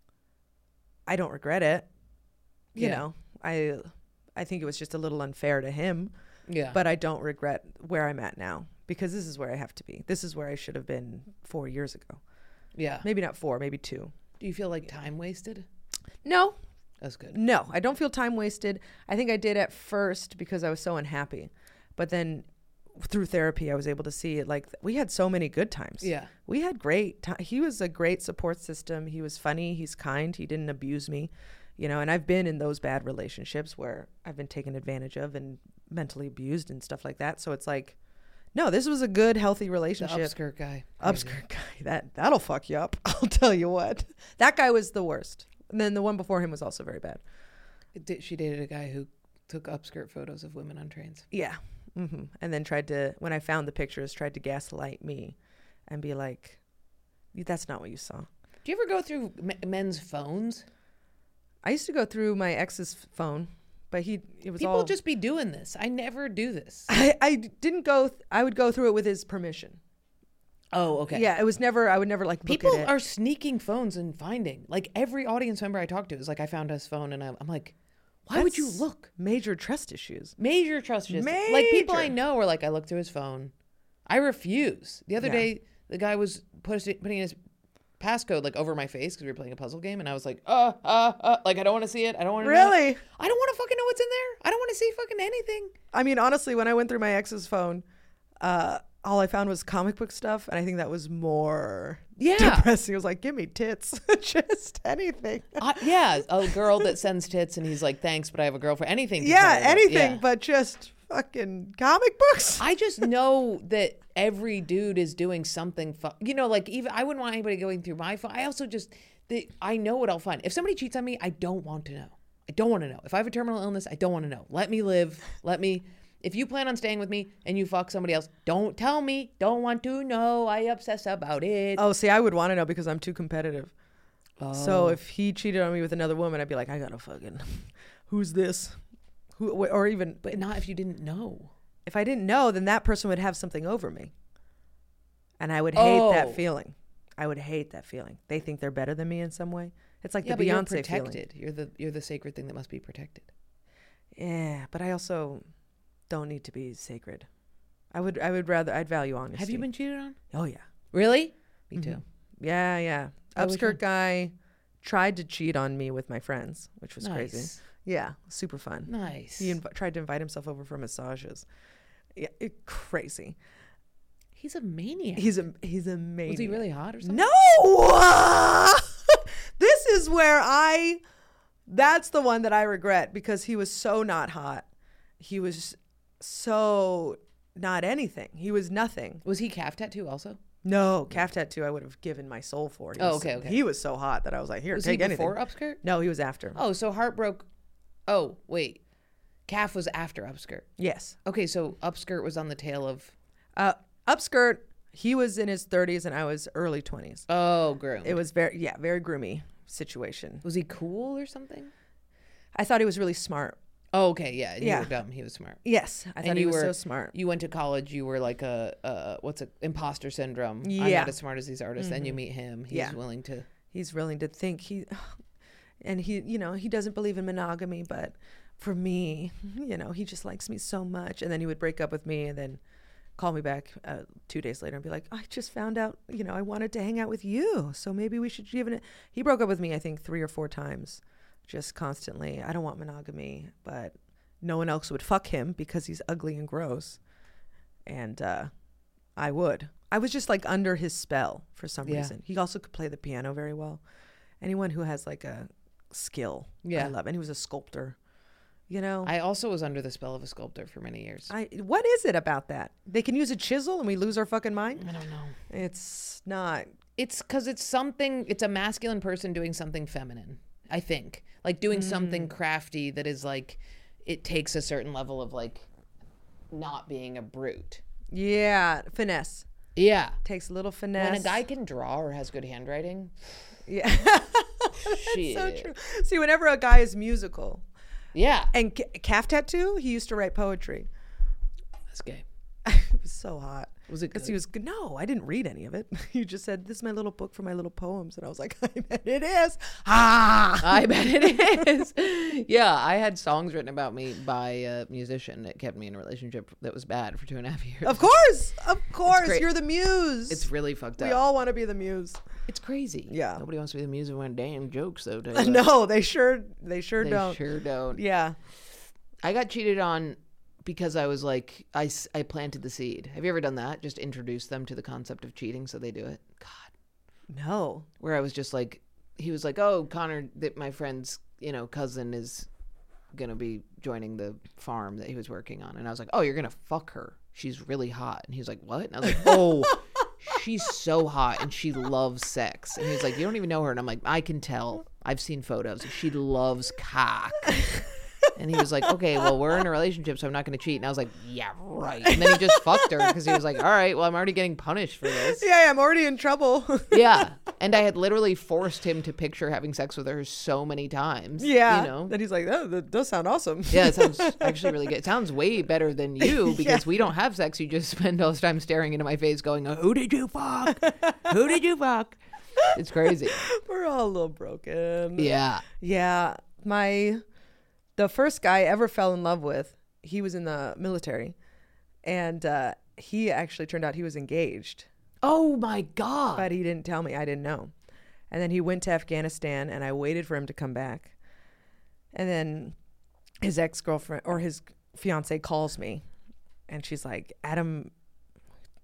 I don't regret it. You Yeah. know, I, I think it was just a little unfair to him, Yeah. but I don't regret where I'm at now, because this is where I have to be. This is where I should have been four years ago. yeah. Maybe not four, maybe two. Do you feel like time wasted? No, That's good. No, I don't feel time wasted. I think I did at first because I was so unhappy. But then through therapy, I was able to see it. Like, we had so many good times. Yeah. We had great time. He was a great support system. He was funny. He's kind. He didn't abuse me, you know, and I've been in those bad relationships where I've been taken advantage of and mentally abused and stuff like that. So it's like, no, this was a good, healthy The relationship. upskirt guy. Crazy. Upskirt guy. That, that'll fuck you up. I'll tell you what. That guy was the worst. And then the one before him was also very bad. It did- She dated a guy who took upskirt photos of women on trains. Yeah. hmm And then tried to, when I found the pictures, tried to gaslight me and be like, that's not what you saw. Do you ever go through m- men's phones? I used to go through my ex's phone, but he, it was People all, just be doing this. I never do this. I, I didn't go, th- I would go through it with his permission. Oh, okay. Yeah. It was never, I would never like look People at it. are sneaking phones and finding. Like every audience member I talk to is like, I found his phone, and I'm, I'm like, why would you That's look? Major trust issues. Major trust issues. Like people I Major. know are like, I looked through his phone. I refuse. The other Yeah. day, the guy was put- putting his passcode like over my face because we were playing a puzzle game, and I was like, uh, uh, uh, like I don't want to see it. I don't want to. Really? I don't want to fucking know what's in there. I don't want to see fucking anything. I mean, honestly, when I went through my ex's phone, uh, all I found was comic book stuff, and I think that was more Yeah. depressing. It was like, give me tits, just anything. Uh, yeah, a girl that sends tits and he's like, thanks, but I have a girlfriend. Anything. to Yeah, tell her about. anything, Yeah. but just fucking comic books. I just know that every dude is doing something. Fu- you know, like even I wouldn't want anybody going through my phone. I also just, the, I know what I'll find. If somebody cheats on me, I don't want to know. I don't want to know. If I have a terminal illness, I don't want to know. Let me live. Let me. If you plan on staying with me and you fuck somebody else, don't tell me. Don't want to know. I obsess about it. Oh, see, I would want to know because I'm too competitive. Oh. So if he cheated on me with another woman, I'd be like, I gotta fucking, who's this? Who? Or even, But not if you didn't know. if I didn't know, then that person would have something over me. And I would hate Oh. that feeling. I would hate that feeling. They think they're better than me in some way. It's like Yeah, the but you're Beyonce feeling. protected. You're the you're the sacred thing that must be protected. Yeah, but I also don't need to be sacred. I would I would rather I'd value honesty. Have you been cheated on? Oh yeah. Really? Me Mhm. too. Yeah, yeah. Oh, which one? Upskirt guy tried to cheat on me with my friends, which was Nice. crazy. Yeah, super fun. Nice. He inv- tried to invite himself over for massages. Yeah, it, crazy. He's a maniac. He's a he's a maniac. Was he really hot or something? No. This is where I that's the one that I regret because he was so not hot. He was so not anything. He was nothing. Was he calf tattoo also? No, calf tattoo I would have given my soul for. He Oh, was- okay, okay. He was so hot that I was like, here, Was take he anything. before upskirt? No, he was after. Oh, so heart broke. Oh, wait. Calf was after upskirt. Yes. Okay, so upskirt was on the tail of. Uh, upskirt, he was in his thirties and I was early twenties. Oh, groom. It was very, yeah, very groomy situation. Was he cool or something? I thought he was really smart. Oh, okay, yeah. You Yeah. were dumb. He was smart. Yes, I And thought he you was were- so smart. You went to college. You were like a, uh, what's a imposter syndrome. I'm Yeah. not as smart as these artists. Then you meet him. He's Yeah. willing to. He's willing to think he, and he, you know, he doesn't believe in monogamy, but for me, you know, he just likes me so much. And then he would break up with me and then call me back uh, two days later and be like, I just found out, you know, I wanted to hang out with you. So maybe we should give it. He broke up with me, I think, three or four times, just constantly. I don't want monogamy, but no one else would fuck him because he's ugly and gross. And uh, I would. I was just like under his spell for some Yeah. reason. He also could play the piano very well. Anyone who has like a skill, Yeah. I love. And he was a sculptor. You know, I also was under the spell of a sculptor for many years. I what is it about that? They can use a chisel and we lose our fucking mind? I don't know. It's not. It's because it's something, it's a masculine person doing something feminine, I think. Like doing Mm. something crafty that is like, it takes a certain level of like not being a brute. Yeah, finesse. Yeah. Takes a little finesse. When a guy can draw or has good handwriting, Yeah. shit. So true. See, whenever a guy is musical Yeah. and ca- calf tattoo, he used to write poetry. That's gay. It was so hot. Was it Because good? he was good. No, I didn't read any of it. You just said, this is my little book for my little poems. And I was like, I bet it is. Ah. I bet it is. Yeah, I had songs written about me by a musician that kept me in a relationship that was bad for two and a half years. Of course. Of course. great. You're the muse. It's really fucked up. we all want to be the muse. It's crazy. Yeah. Nobody wants to be the music when damn jokes though. Taylor. No, they sure, they sure They don't. sure don't. Yeah. I got cheated on because I was like, I, s- I planted the seed. Have you ever done that? Just introduce them to the concept of cheating so they do it? God. No. Where I was just like, he was like, oh, Connor, that my friend's, you know, cousin is going to be joining the farm that he was working on. And I was like, oh, you're going to fuck her. She's really hot. And he was like, what? And I was like, oh, she's so hot and she loves sex. And he's like, you don't even know her. And I'm like, I can tell. I've seen photos. She loves cock. And he was like, okay, well, we're in a relationship, so I'm not going to cheat. And I was like, yeah, right. And then he just fucked her because he was like, all right, well, I'm already getting punished for this. Yeah, I'm already in trouble. Yeah. And I had literally forced him to picture having sex with her so many times. Yeah. You know? Then he's like, oh, that does sound awesome. Yeah, it sounds actually really good. It sounds way better than you because Yeah. we don't have sex. You just spend all this time staring into my face going, who did you fuck? Who did you fuck? It's crazy. We're all a little broken. Yeah. Yeah. My, the first guy I ever fell in love with, he was in the military. And uh, he actually turned out he was engaged. Oh, my God. But he didn't tell me. I didn't know. And then he went to Afghanistan, and I waited for him to come back. And then his ex-girlfriend or his fiance calls me, and she's like, Adam,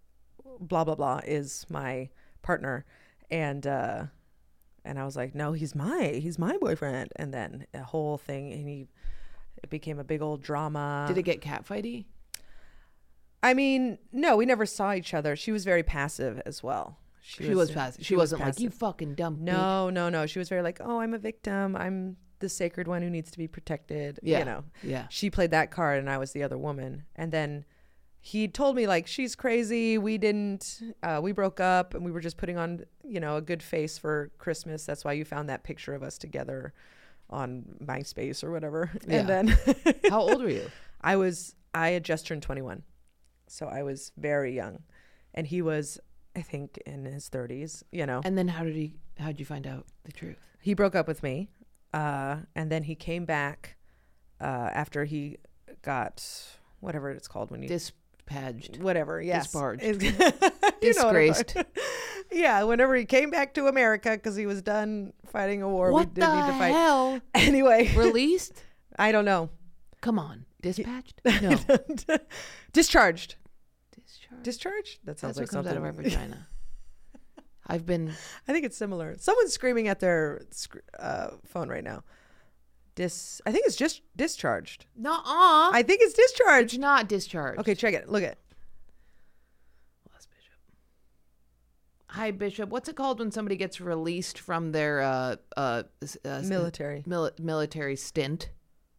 blah blah blah is my partner, and uh, and I was like, no, he's my he's my boyfriend, and then a whole thing, and he it became a big old drama. Did it get catfighty? I mean, no, we never saw each other. She was very passive as well. She, she was, was passive. She, she wasn't was like, you fucking dumb. No, bitch. no, no. She was very like, oh, I'm a victim. I'm the sacred one who needs to be protected. Yeah. You know. Yeah. She played that card and I was the other woman. And then he told me like, she's crazy. We didn't, uh, we broke up and we were just putting on, you know, a good face for Christmas. That's why you found that picture of us together on MySpace or whatever. Yeah. And then. How old were you? I was, I had just turned twenty-one. So I was very young, and he was, I think, in his thirties, you know. And then how did he, how did you find out the truth? He broke up with me, uh, and then he came back uh, after he got, whatever it's called when you... Dispatched. Whatever, yes. Disbarged. Disgraced. Yeah, whenever he came back to America, because he was done fighting a war. What we did the need to fight. hell? Anyway. Released? I don't know. Come on. Dispatched? No. Discharged. Discharged. Discharged? That sounds That's like what comes something. out of our vagina. I've been. I think it's similar. Someone's screaming at their sc- uh, phone right now. Dis. I think it's just discharged. Nuh-uh. I think it's discharged. It's not discharged. Okay, check it. Look at it. Bless Bishop. Hi, Bishop. What's it called when somebody gets released from their uh, uh, uh, Military. Mil- military stint?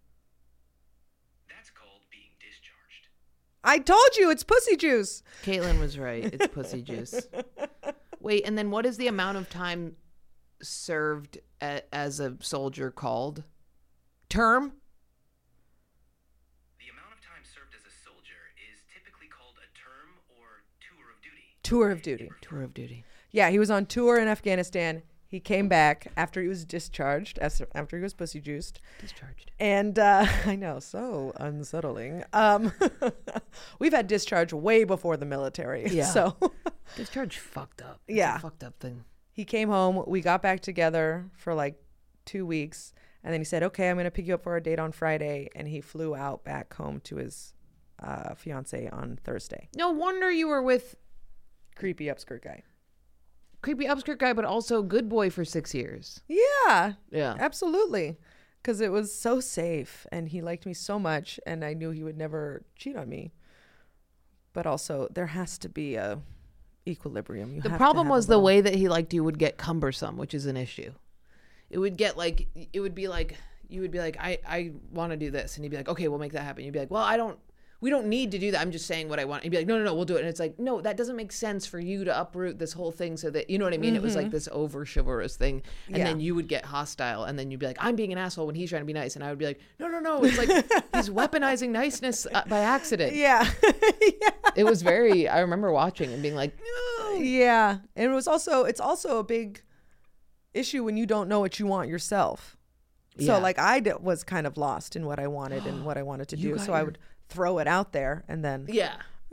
I told you it's pussy juice. Caitlin was right. It's pussy juice. Wait, and then what is the amount of time served a, as a soldier called? Term? The amount of time served as a soldier is typically called a term or tour of duty. Tour of duty. Tour of duty. Yeah, he was on tour in Afghanistan. He came back after he was discharged, after, after he was pussy juiced. Discharged. And uh, I know, so unsettling. Um, we've had discharge way before the military. Yeah. So discharge fucked up. It's Yeah. a fucked up thing. He came home. We got back together for like two weeks. And then he said, okay, I'm going to pick you up for our date on Friday. And he flew out back home to his uh, fiance on Thursday. No wonder you were with Creepy upskirt guy. creepy upskirt guy, but also good boy for six years. Yeah, Yeah. absolutely. Because it was so safe and he liked me so much and I knew he would never cheat on me. But also there has to be a equilibrium. You The have to problem have a was the little- way that he liked you would get cumbersome, which is an issue. It would get like, it would be like, you would be like, I, I want to do this. And he'd be like, okay, we'll make that happen. You'd be like, well, I don't, we don't need to do that. I'm just saying what I want. He'd be like, no, no, no, we'll do it. And it's like, no, that doesn't make sense for you to uproot this whole thing so that, you know what I mean? Mm-hmm. It was like this over chivalrous thing. And Yeah. then you would get hostile. And then you'd be like, I'm being an asshole when he's trying to be nice. And I would be like, no, no, no. It's like he's weaponizing niceness uh, by accident. Yeah. yeah. It was very, I remember watching and being like, no. Yeah. And it was also, it's also a big issue when you don't know what you want yourself. So Yeah. like I d- was kind of lost in what I wanted and what I wanted to You do. got So I your- would throw it out there and then Yeah.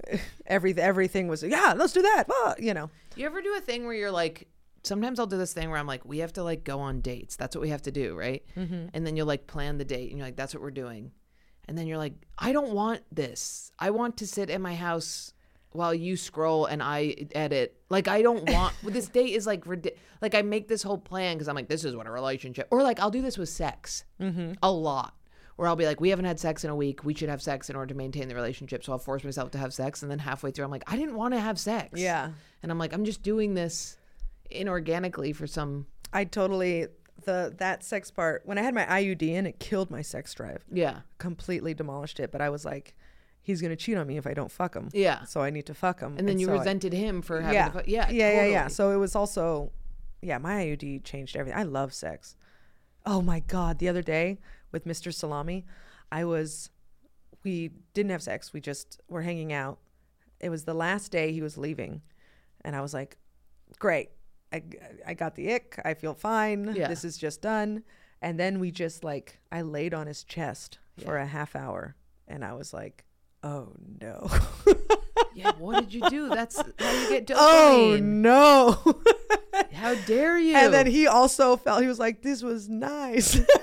every everything was, yeah, let's do that. Well, you know. You ever do a thing where you're like, sometimes I'll do this thing where I'm like, we have to like go on dates. That's what we have to do, right? Mm-hmm. And then you'll like plan the date and you're like, that's what we're doing. And then you're like, I don't want this. I want to sit in my house while you scroll and I edit. Like, I don't want, this date is like, ridic- like I make this whole plan because I'm like, this is what a relationship, or like I'll do this with sex mm-hmm. a lot. Where I'll be like, we haven't had sex in a week. We should have sex in order to maintain the relationship. So I'll force myself to have sex. And then halfway through, I'm like, I didn't want to have sex. Yeah. And I'm like, I'm just doing this inorganically for some. I totally, the that sex part, when I had my I U D in, it killed my sex drive. Yeah. Completely demolished it. But I was like, he's going to cheat on me if I don't fuck him. Yeah. So I need to fuck him. And then you so I- resented him for having yeah. to. Fu- yeah. Yeah, yeah, yeah. totally. So it was also, yeah, my I U D changed everything. I love sex. Oh my God. The other day with Mister Salami, I was, we didn't have sex. We just were hanging out. It was the last day he was leaving. And I was like, great. I, I got the ick. I feel fine. Yeah. This is just done. And then we just like, I laid on his chest for Yeah. a half hour. And I was like, oh no. Yeah. What did you do? That's how you get dopamine. Oh no. How dare you? And then he also felt, he was like, this was nice.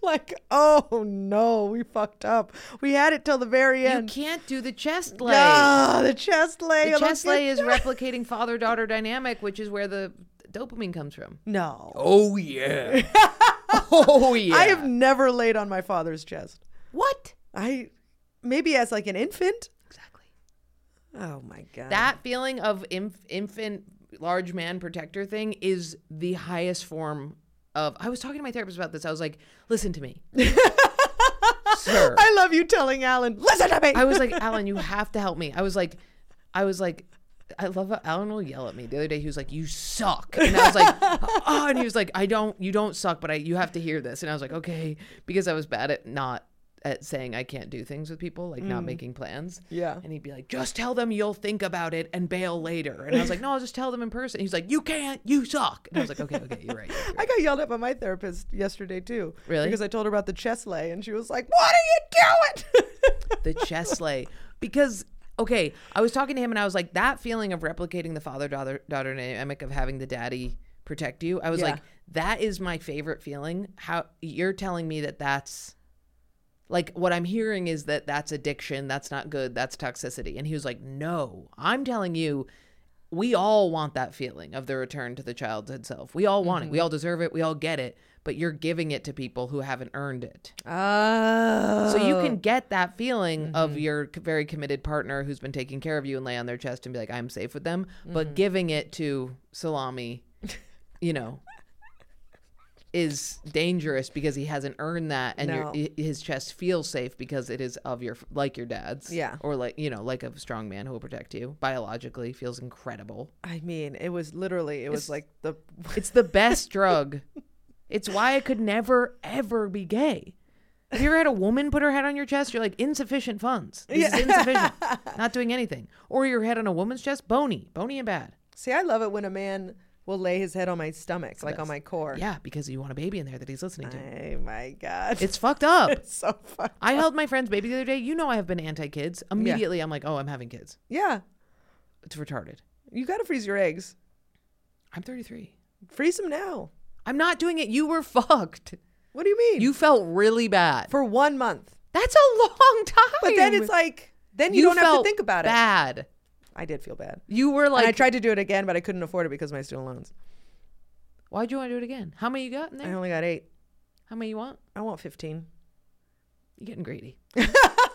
like, oh no, we fucked up. We had it till the very You end. can't do the chest lay. Ah, the chest lay. The I don't chest lay get is that. replicating father-daughter dynamic, which is where the dopamine comes from. No. Oh yeah. oh yeah. I have never laid on my father's chest. What? I maybe as like an infant. Exactly. Oh my god. That feeling of inf- infant large man protector thing is the highest form of. I was talking to my therapist about this. I was like, listen to me. Sir. I love you telling Alan, listen to me. I was like, Alan, you have to help me. I was like, I was like, I love how Alan will yell at me. The other day he was like, you suck. And I was like, oh, and he was like, I don't, you don't suck, but I, you have to hear this. And I was like, okay, because I was bad at not, at saying I can't do things with people, like not making plans. Yeah. And he'd be like, just tell them you'll think about it and bail later. And I was like, no, I'll just tell them in person. He's like, you can't, you suck. And I was like, okay, okay, you're right. You're right. I got yelled at by my therapist yesterday too. Really? Because I told her about the chest lay and she was like, what are you doing? The chest lay. Because, okay, I was talking to him and I was like, that feeling of replicating the father-daughter daughter dynamic of having the daddy protect you, I was Yeah. like, that is my favorite feeling. How you're telling me that that's, like, what I'm hearing is that that's addiction, that's not good, that's toxicity. And he was like, no, I'm telling you, we all want that feeling of the return to the childhood self. We all want it. We all deserve it. We all get it. But you're giving it to people who haven't earned it. Oh. So you can get that feeling of your c- very committed partner who's been taking care of you and lay on their chest and be like, I'm safe with them. But giving it to Salami, you know, is dangerous because he hasn't earned that. And your, No. i- his chest feels safe because it is of your, like your dad's. Yeah. Or like, you know, like a strong man who will protect you biologically, feels incredible. I mean, it was literally, it was It's- like the. It's the best drug. It's why I could never, ever be gay. Have you ever had a woman put her head on your chest? You're like, insufficient funds. This is insufficient. Not doing anything. Or your head on a woman's chest, bony. Bony and bad. See, I love it when a man will lay his head on my stomach, like on best. my core. Yeah, because you want a baby in there that he's listening to. Oh my God. It's fucked up. It's so fun. I held my friend's baby the other day. You know I have been anti-kids. Immediately I'm like, oh, I'm having kids. Yeah. It's retarded. You got to freeze your eggs. I'm thirty-three. Freeze them now. I'm not doing it. You were fucked. What do you mean? You felt really bad. For one month. That's a long time. But then it's like, then you, don't have to felt think about it. bad. I did feel bad. You were like, and I tried to do it again, but I couldn't afford it because of my student loans. why'd you want to do it again? How many you got in I there? only got eight. How many you want? I want fifteen. You're getting greedy. Well,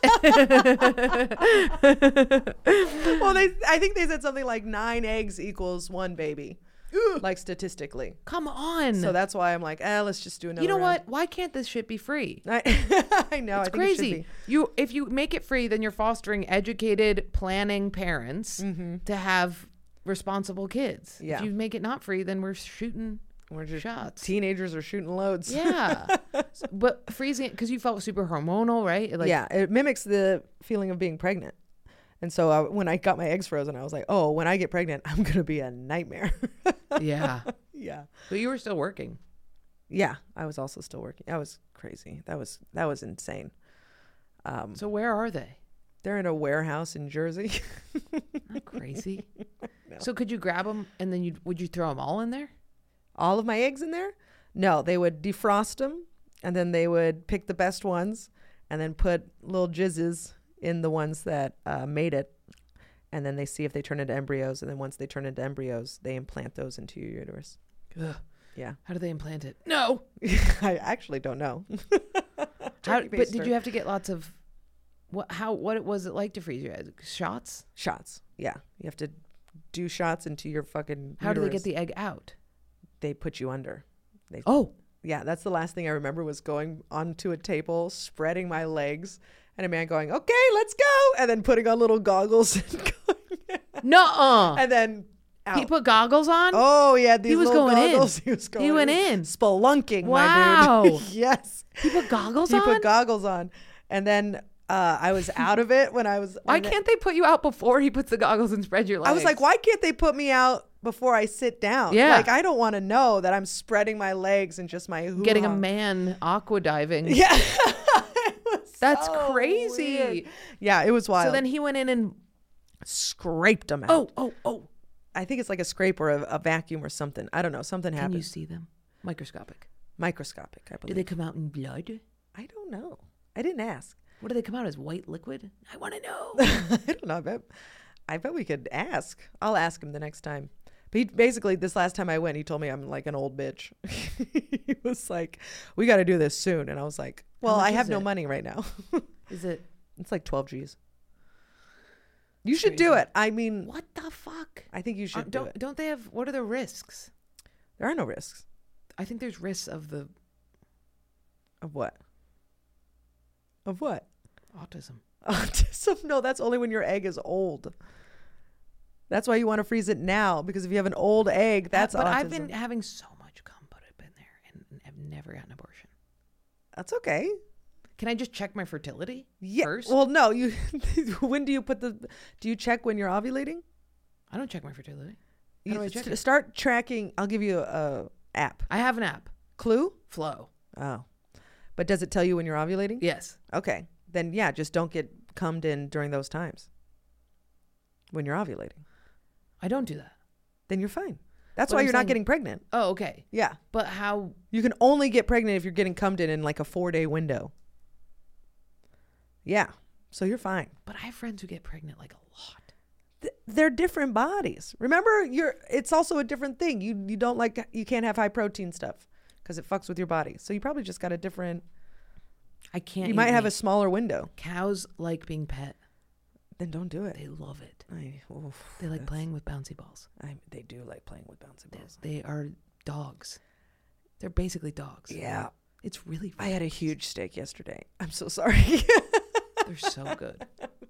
they, I think they said something like nine eggs equals one baby, like statistically. Come on. So that's why I'm like, eh, let's just do another you know round. what? Why can't this shit be free? I, I know. It's I think it should crazy. be. You, if you make it free, then you're fostering educated, planning parents to have responsible kids. Yeah. If you make it not free, then we're shooting We're just shots. teenagers are shooting loads. Yeah. So- but freezing it because you felt super hormonal, right? Like, yeah, it mimics the feeling of being pregnant. And so uh, when I got my eggs frozen, I was like, oh, when I get pregnant, I'm going to be a nightmare. Yeah. yeah. But you were still working. Yeah. I was also still working. I was crazy. That was, that was insane. Um, So where are they? they're in a warehouse in Jersey. Not crazy. So could you grab them and then you would you throw them all in there? All of my eggs in there? No, they would defrost them and then they would pick the best ones and then put little jizzes in the ones that uh, made it. And then they see if they turn into embryos. And then once they turn into embryos, they implant those into your uterus. Ugh. Yeah. How do they implant it? No. I actually don't know. How, Turkey but did baster. you have to get lots of what? How? What was it like to freeze your eggs? Shots? Shots. Yeah. You have to do shots into your fucking How do they uterus. get the egg out? They put you under. They Oh, Yeah, that's the last thing I remember was going onto a table, spreading my legs, and a man going, okay, let's go. And then putting on little goggles and going, nuh-uh. and then out. He put goggles on? Oh, yeah. These He was little going in. goggles. He was going He went in. in. Spelunking, Wow. my dude. Yes. He put goggles He on? put goggles on. And then uh, I was out of it when I was. Why and then- can't they put you out before he puts the goggles and spread your legs? I was like, why can't they put me out before I sit down? Yeah. Like, I don't want to know that I'm spreading my legs and just my hoo-ha. Getting a man aqua diving. Yeah. It was That's so crazy. weird. Yeah, it was wild. So then he went in and, scraped them out. oh, oh, oh. I think it's like a scrape or a, a vacuum or something. I don't know. Something Can happened. you see them? Microscopic. Microscopic, I Do believe. they come out in blood? I don't know. I didn't ask. What do they come out as? White liquid? I want to know. I don't know. I bet, I bet we could ask. I'll ask him the next time. But he, basically, this last time I went, he told me I'm like an old bitch. He was like, we got to do this soon. And I was like, well, much I have is no it? money right now. Is it? It's like twelve G's. You should do Crazy. it. I mean, What the fuck? I think you Uh, should do don't it. don't they have? What are the risks? There are no risks. I think there's risks of the Of what? Of what? autism. Autism? No, that's only when your egg is old. That's why you want to freeze it now, because if you have an old egg, that's but autism. I've been having so much cum put up in there and have never gotten an abortion. That's okay. Can I just check my fertility Yeah. first? Well, no. You. When do you put the? Do you check when you're ovulating? I don't check my fertility. How You do I check st- it? start tracking. I'll give you a, a app. I have an app, Clue. Flow. Oh, but does it tell you when you're ovulating? Yes. Okay. Then yeah, just don't get cummed in during those times. When you're ovulating, I don't do that. then you're fine. That's But why I'm you're saying- not getting pregnant. Oh, okay. Yeah. But how? You can only get pregnant if you're getting cummed in in like a four day window. Yeah. So you're fine. But I have friends who get pregnant like a lot. Th- they're different bodies. Remember, you're. It's also a different thing. You you don't like. You can't have high protein stuff because it fucks with your body. So you probably just got a different. I can't. You eat might have a meat. smaller window. Cows like being pet. Then don't do it. They love it. I, oof, They like that's- playing with bouncy balls. I, they do like playing with bouncy They, balls. they are dogs. They're basically dogs. Yeah. It's really. I had a huge steak yesterday. I'm so sorry. They're so good.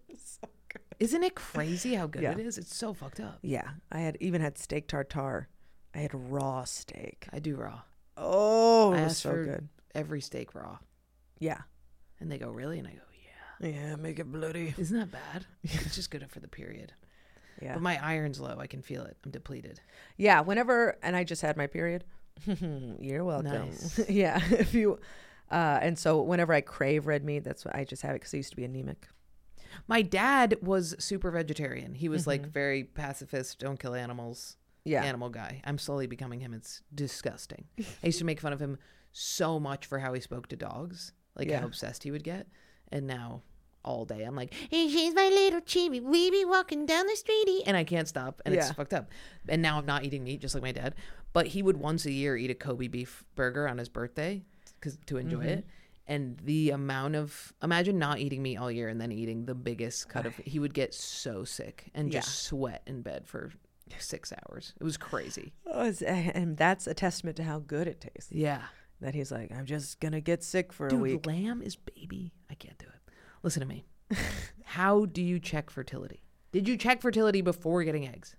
Isn't it crazy how good Yeah. it is? It's so fucked up. Yeah, I had even had steak tartare. I had raw steak. I do raw. Oh, I it was asked so for good. every steak raw, Yeah. and they go, "Really?" And I go, "Yeah." Yeah, make it bloody. Isn't that bad? It's just good for the period. Yeah. But my iron's low. I can feel it. I'm depleted. Yeah, whenever, and I just had my period. You're welcome. Nice. Yeah, if you, uh, and so whenever I crave red meat, that's what I just have it because I used to be anemic. My dad was super vegetarian. He was like very pacifist, don't kill animals, Yeah. animal guy. I'm slowly becoming him. It's disgusting. I used to make fun of him so much for how he spoke to dogs, like Yeah. how obsessed he would get. And now all day I'm like, hey, she's my little chibi. We be walking down the streety. And I can't stop. And it's Yeah. fucked up. And now I'm not eating meat just like my dad. But he would once a year eat a Kobe beef burger on his birthday 'cause, to enjoy it. And the amount of, imagine not eating meat all year and then eating the biggest cut of, he would get so sick and just Yeah. sweat in bed for six hours. It was crazy. Oh, it's, and that's a testament to how good it tastes. Yeah. That he's like, I'm just gonna get sick for Dude, a week. lamb is baby. I can't do it. Listen to me. How do you check fertility? Did you check fertility before getting eggs?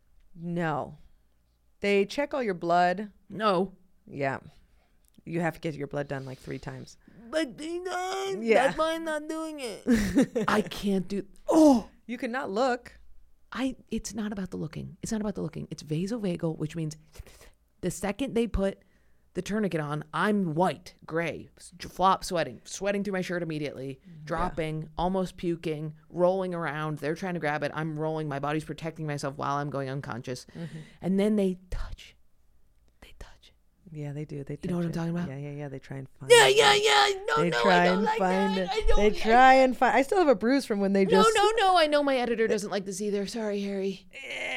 No, they check all your blood. No. Yeah, you have to get your blood done like three times. But yeah. Yeah. That's why I'm not doing it. I can't do. Oh, You cannot look. I. It's not about the looking. It's not about the looking. It's vasovagal, which means the second they put the tourniquet on, I'm white, gray, s- flop sweating, sweating through my shirt immediately, dropping, almost puking, rolling around. They're trying to grab it. I'm rolling. My body's protecting myself while I'm going unconscious. And then they touch. They touch. Yeah, they do. They. You know what I'm touch it. talking about? Yeah, yeah, yeah. They try and find. Yeah, it. yeah, yeah. No, They no, try I don't and like find that. it. I don't They like try and find. I still have a bruise from when they No, just. no, no. I know my editor doesn't like this either. Sorry, Harry.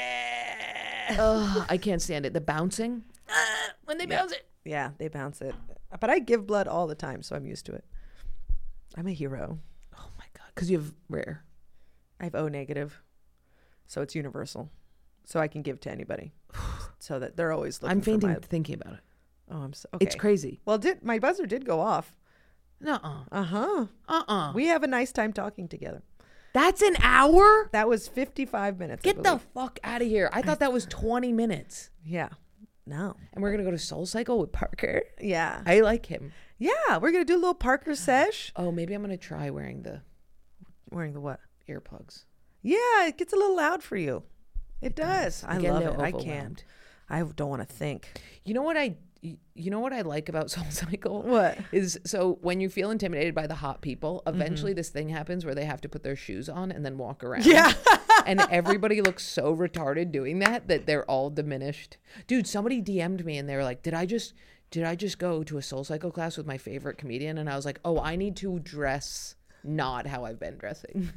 Ugh, I can't stand it. The bouncing. Ah, when they bounce it. Yeah, they bounce it. But I give blood all the time, so I'm used to it. I'm a hero. Oh my god. Because you have rare. I have O negative, so it's universal, so I can give to anybody, so that they're always looking I'm for fainting my. thinking about it. Oh, I'm so. Okay. It's crazy. Well, did my buzzer did go off? Nuh-uh. Uh huh. Uh-uh. We have a nice time talking together. That's an hour? That was fifty-five minutes. I Get the believe. fuck out of here. I thought that was twenty minutes. Yeah. No. And we're going to go to Soul Cycle with Parker. Yeah. I like him. Yeah. We're gonna do a little Parker sesh. Oh, maybe I'm going to try wearing the Wearing the what? earplugs. Yeah, it gets a little loud for you. It, does. does. I I get a love it. little I overwhelmed. can't. I don't want to think. You know what I you know what I like about Soul Cycle? What? Is so when you feel intimidated by the hot people, eventually this thing happens where they have to put their shoes on and then walk around. Yeah. And everybody looks so retarded doing that that they're all diminished. Dude, somebody D M'd me and they were like, "Did I just did I just go to a Soul Cycle class with my favorite comedian? And I was like, oh, I need to dress not how I've been dressing.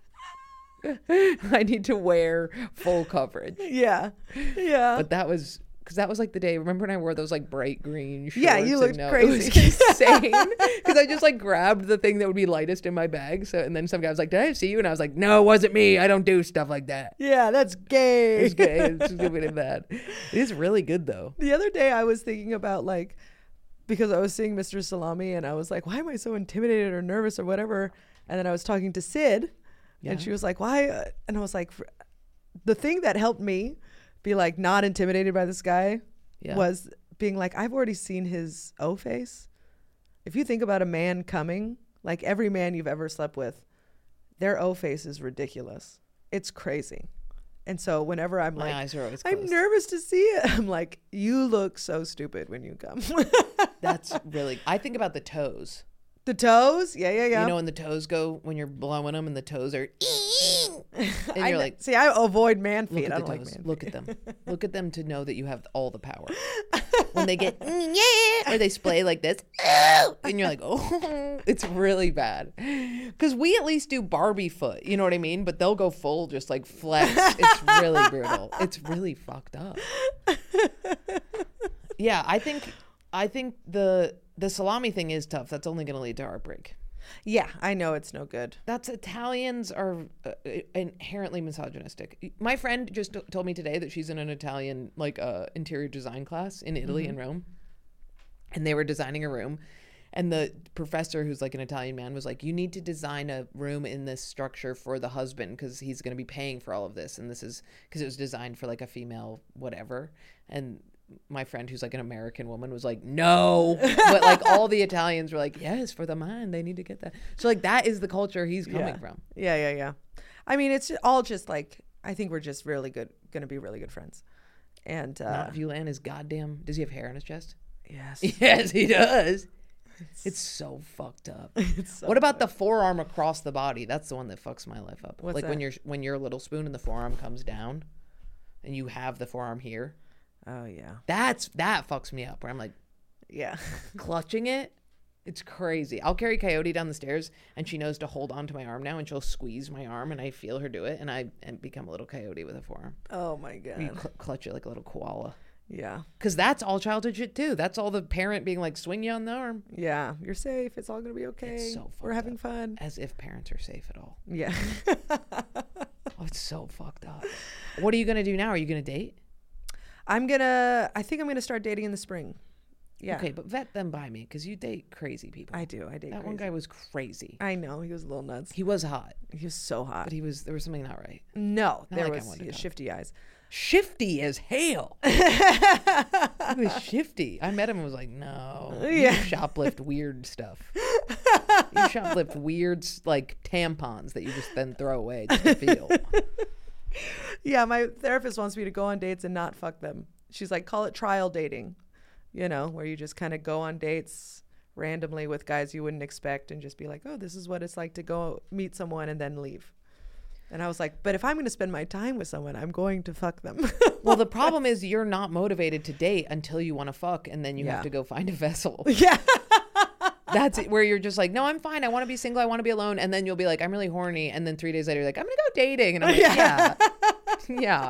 I need to wear full coverage. Yeah. Yeah. But that was because that was like the day. Remember when I wore those like bright green shorts? Yeah, you looked and, no, crazy. It was insane because I just like grabbed the thing that would be lightest in my bag. So and then some guy was like, "Did I see you?" And I was like, "No, it wasn't me. I don't do stuff like that." Yeah, that's gay. It's good. It's stupid and bad. It is really good though. The other day I was thinking about like, because I was seeing Mister Salami and I was like, why am I so intimidated or nervous or whatever? And then I was talking to Sid Yeah. and she was like, why? Uh, And I was like, "For- the thing that helped me be like not intimidated by this guy Yeah. was being like, I've already seen his O face. If you think about a man coming, like every man you've ever slept with, their O face is ridiculous. It's crazy. And so whenever I'm My like, eyes are always I'm closed. nervous to see it, I'm like, you look so stupid when you come. That's really. I think about the toes. The toes? Yeah, yeah, yeah. You know when the toes go when you're blowing them and the toes are. And I you're kn- like, see, I avoid man look feet. at I the don't toes. like man Look feet. at them. Look at them to know that you have all the power. When they get "Mm, yeah, or they splay like this, and you're like, oh, it's really bad. Because we at least do Barbie foot, you know what I mean? But they'll go full, just like flex. It's really brutal. It's really fucked up. Yeah, I think, I think the the salami thing is tough. That's only going to lead to heartbreak. Yeah, I know it's no good. That's Italians are uh, inherently misogynistic. My friend just t- told me today that she's in an Italian like uh, interior design class in Italy Mm-hmm. in Rome, and they were designing a room, and the professor, who's like an Italian man, was like, "You need to design a room in this structure for the husband because he's going to be paying for all of this, and this is because it was designed for like a female whatever." And my friend, who's like an American woman, was like, "No," but like all the Italians were like, "Yes, for the man, they need to get that." So like that is the culture he's coming Yeah. from. Yeah, yeah, yeah. I mean, it's all just like, I think we're just really good, going to be really good friends. And uh, Not if you land his goddamn. Does he have hair on his chest? yes. Yes, he does. It's so fucked up. It's so What about the forearm across the body? That's the one that fucks my life up. What's like when that? your when your little spoon in the forearm comes down, and you have the forearm here. Oh, yeah. That's that fucks me up. Where I'm like Yeah. clutching it. It's crazy. I'll carry Coyote down the stairs, and she knows to hold on to my arm now, and she'll squeeze my arm, and I feel her do it, and I and become a little coyote with a forearm. Oh, my God. You cl- clutch it like a little koala. Yeah. Because that's all childhood shit too. That's all the parent being like, swing you on the arm. Yeah. You're safe. It's all going to be okay. It's so We're fucked having up. fun. As if parents are safe at all. Yeah. Oh, it's so fucked up. What are you gonna do now? Are you gonna date? I'm going to, I think I'm going to start dating in the spring. Yeah. Okay, but vet them by me because you date crazy people. I do. I date that crazy. one guy was crazy. I know. He was a little nuts. He was hot, He was so hot. but he was there was something not right. No, Not there like I was wanted he had to know. shifty eyes. Shifty as hell. He was shifty. I met him and was like, no. You Yeah. shoplift weird stuff. You shoplift weird like tampons that you just then throw away just to feel. Yeah, my therapist wants me to go on dates and not fuck them. She's like, call it trial dating, you know, where you just kind of go on dates randomly with guys you wouldn't expect and just be like, oh, this is what it's like to go meet someone and then leave. And I was like, but if I'm going to spend my time with someone, I'm going to fuck them. Well, the problem is you're not motivated to date until you want to fuck, and then you Yeah. have to go find a vessel. Yeah. That's it, where you're just like, no, I'm fine. I want to be single. I want to be alone. And then you'll be like, I'm really horny. And then three days later, you're like, I'm going to go dating. And I'm like, yeah. Yeah.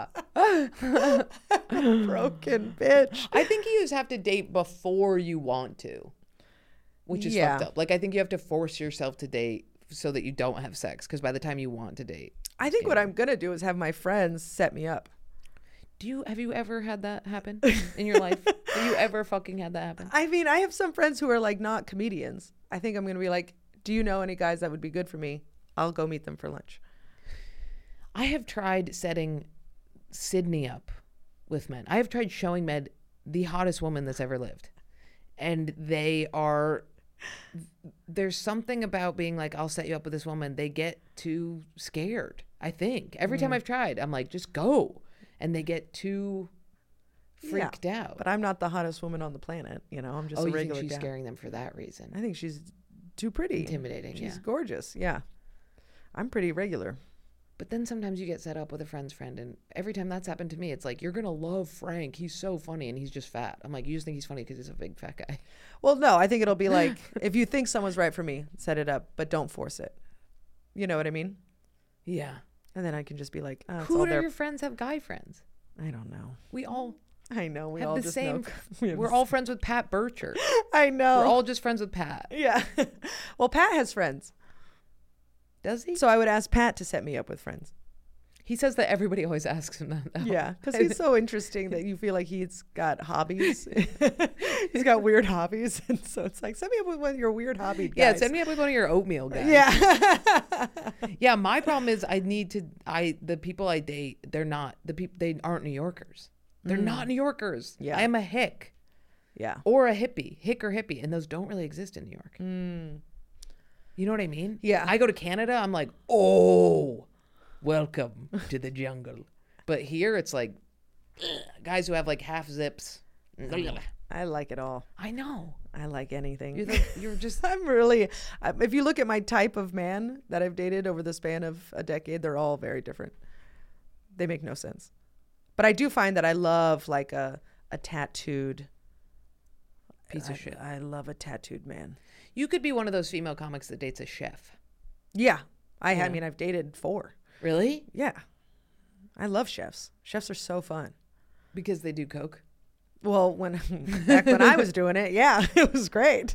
Broken bitch. I think you just have to date before you want to, which is Yeah. fucked up. Like, I think you have to force yourself to date so that you don't have sex. Because by the time you want to date, I think what I'm going to do is have my friends set me up. do you have you ever had that happen in your life? Have you ever fucking had that happen? I mean, I have some friends who are like not comedians. I think I'm going to be like, do you know any guys that would be good for me? I'll go meet them for lunch. I have tried setting Sydney up with men. I have tried showing men the hottest woman that's ever lived. And they are, there's something about being like, I'll set you up with this woman. They get too scared, I think. Every time I've tried, I'm like, just go. And they get too freaked out. But I'm not the hottest woman on the planet. You know, I'm just oh, a you think regular she's gal. scaring them for that reason? I think she's too pretty. Intimidating, She's yeah. gorgeous. Yeah. I'm pretty regular. But then sometimes you get set up with a friend's friend, and every time that's happened to me, it's like, you're gonna love Frank. He's so funny, and he's just fat. I'm like, you just think he's funny because he's a big fat guy. Well, no, I think it'll be like, if you think someone's right for me, set it up, but don't force it. You know what I mean? Yeah. And then I can just be like, oh, it's Who all do their... your friends have guy friends? I don't know. We all I know. We have all the just same. know. We have We're the all friends with Pat Bircher. I know. We're all just friends with Pat. Yeah. Well, Pat has friends. Does he? So I would ask Pat to set me up with friends. He says that everybody always asks him that. Though. Yeah, because he's so interesting that you feel like he's got hobbies. He's got weird hobbies. And so it's like, set me up with one of your weird hobby guys. Yeah, send me up with one of your oatmeal guys. Yeah. Yeah, my problem is I need to, I, the people I date, they're not, the people, they aren't New Yorkers. They're not New Yorkers. Yeah. I am a hick Yeah. or a hippie, hick or hippie. And those don't really exist in New York. Mm. You know what I mean? Yeah. I go to Canada, I'm like, oh, welcome to the jungle. But here it's like guys who have like half zips. I like it all. I know. I like anything. You're, the, you're just, I'm really, um, if you look at my type of man that I've dated over the span of a decade, they're all very different. They make no sense. But I do find that I love like a, a tattooed piece I, of shit. I love a tattooed man. You could be one of those female comics that dates a chef. Yeah. I, Yeah. I mean, I've dated four. Really? Yeah. I love chefs. Chefs are so fun. Because they do coke? Well, when back when I was doing it, yeah, it was great.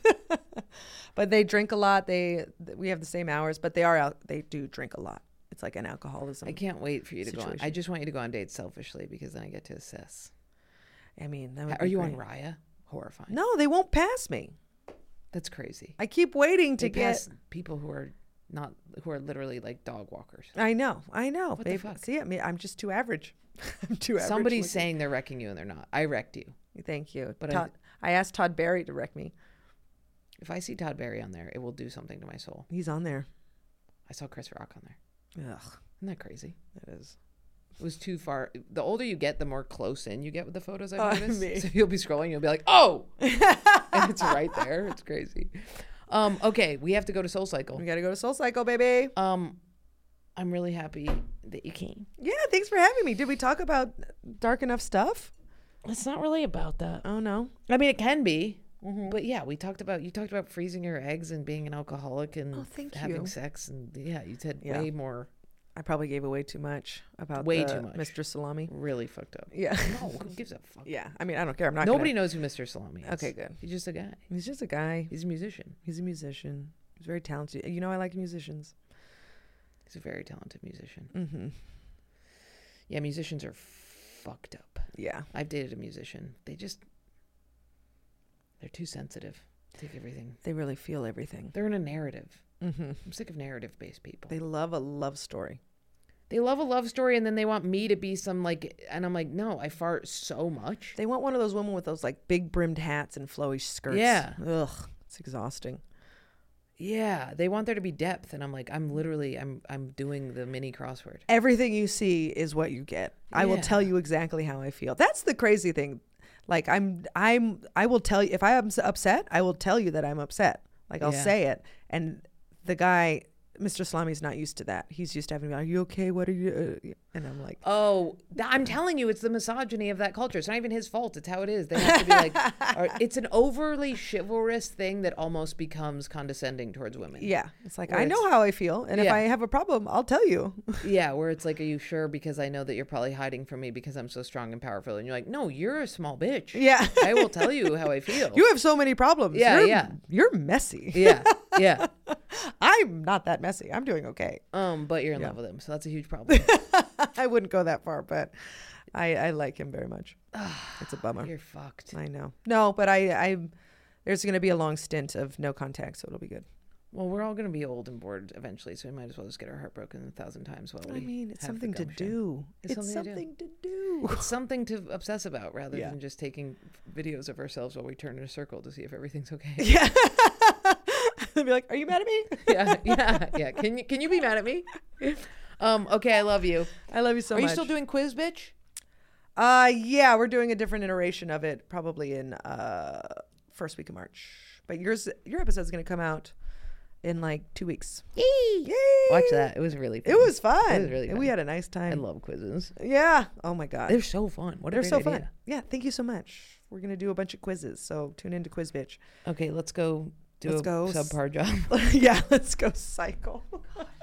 But they drink a lot. They we have the same hours, but they are out. They do drink a lot. It's like an alcoholism. I can't wait for you to go on. situation. I just want you to go on dates selfishly because then I get to assess. I mean, that would Are be you great. on Raya? Horrifying. No, they won't pass me. That's crazy. I keep waiting to They get. pass people who are not, who are literally like dog walkers. I know, I know. What the They- fuck? See, I mean, I'm just too average. I'm too average. Somebody's looking. saying they're wrecking you and they're not. I wrecked you. Thank you. But But I- Todd, I, asked Todd Barry to wreck me. If I see Todd Barry on there, it will do something to my soul. He's on there. I saw Chris Rock on there. Ugh, Isn't that crazy? it is. It was too far. The older you get, the more close in you get with the photos I've Oh, noticed. me. So you'll be scrolling, you'll be like, oh! And it's right there. It's crazy. Um, okay, we have to go to Soul Cycle. We got to go to Soul Cycle, baby. Um, I'm really happy that you came. Yeah, thanks for having me. Did we talk about dark enough stuff? It's not really about that. Oh no. I mean, it can be, but yeah, we talked about you talked about freezing your eggs and being an alcoholic and Oh, thank having you. sex and yeah, you said Yeah. way more, I probably gave away too much about Way the too much. Mister Salami. really fucked up. Yeah. No, who gives a fuck? Yeah. I mean, I don't care. I'm not. Nobody Gonna... knows who Mister Salami is. Okay, good. He's just a guy. He's just a guy. He's a musician. He's a musician. He's very talented. You know, I like musicians. He's a very talented musician. Mm-hmm. Yeah, musicians are fucked up. Yeah. I've dated a musician. They just they're too sensitive. Take everything. They really feel everything. They're in a narrative. Mm-hmm. I'm sick of narrative-based people. They love a love story. They love a love story and then they want me to be some like, and I'm like, no, I fart so much. They want one of those women with those like big brimmed hats and flowy skirts. Yeah. Ugh. It's exhausting. Yeah, they want there to be depth, and I'm like, I'm literally, I'm, I'm doing the mini crossword. Everything you see is what you get. I will Yeah. tell you exactly how I feel. That's the crazy thing. Like I'm, I'm, I will tell you if I am s- upset, I will tell you that I'm upset. Like I'll Yeah. say it. And the guy, Mister Salami's not used to that. He's used to having, are you okay? What are you? Uh, and I'm like, Oh, th- I'm telling you, it's the misogyny of that culture. It's not even his fault. It's how it is. They have to be like, or it's an overly chivalrous thing that almost becomes condescending towards women. yeah. It's like, Where I know it's- how I feel. And if Yeah. I have a problem, I'll tell you. Yeah, where it's like, are you sure? Because I know that you're probably hiding from me because I'm so strong and powerful. And you're like, no, you're a small bitch. Yeah. I will tell you how I feel. You have so many problems. Yeah, You're, yeah. You're messy. yeah, yeah. I'm not that messy. I'm doing okay. Um, but you're in Yeah. love with him, so that's a huge problem. I wouldn't go that far, but I, I like him very much. It's a bummer. You're fucked. I know. No, but I, I there's going to be a long stint of no contact, so it'll be good. Well, we're all gonna be old and bored eventually, so we might as well just get our heart broken a thousand times while we. I mean, it's have the something to gumption. do. It's It's, something to do. something to do. It's something to obsess about rather Yeah. than just taking videos of ourselves while we turn in a circle to see if everything's okay. Yeah. They'll be like, "Are you mad at me?" yeah, yeah, yeah. Can you can you be mad at me? Um. Okay, I love you. I love you so Are much. you still doing Quiz Bitch? Uh, yeah, we're doing a different iteration of it, probably in uh first week of March. But yours, your episode's going to come out in like two weeks. Yay! Yay! Watch that. It was really fun. It was fun. It was really And fun. we had a nice I time. love quizzes. Yeah. Oh my god. They're so fun. What a They're great so idea. fun. Yeah. Thank you so much. We're gonna do a bunch of quizzes. So tune into Quiz Bitch. Okay, let's go do Let's a go. subpar job. Yeah. Let's go cycle.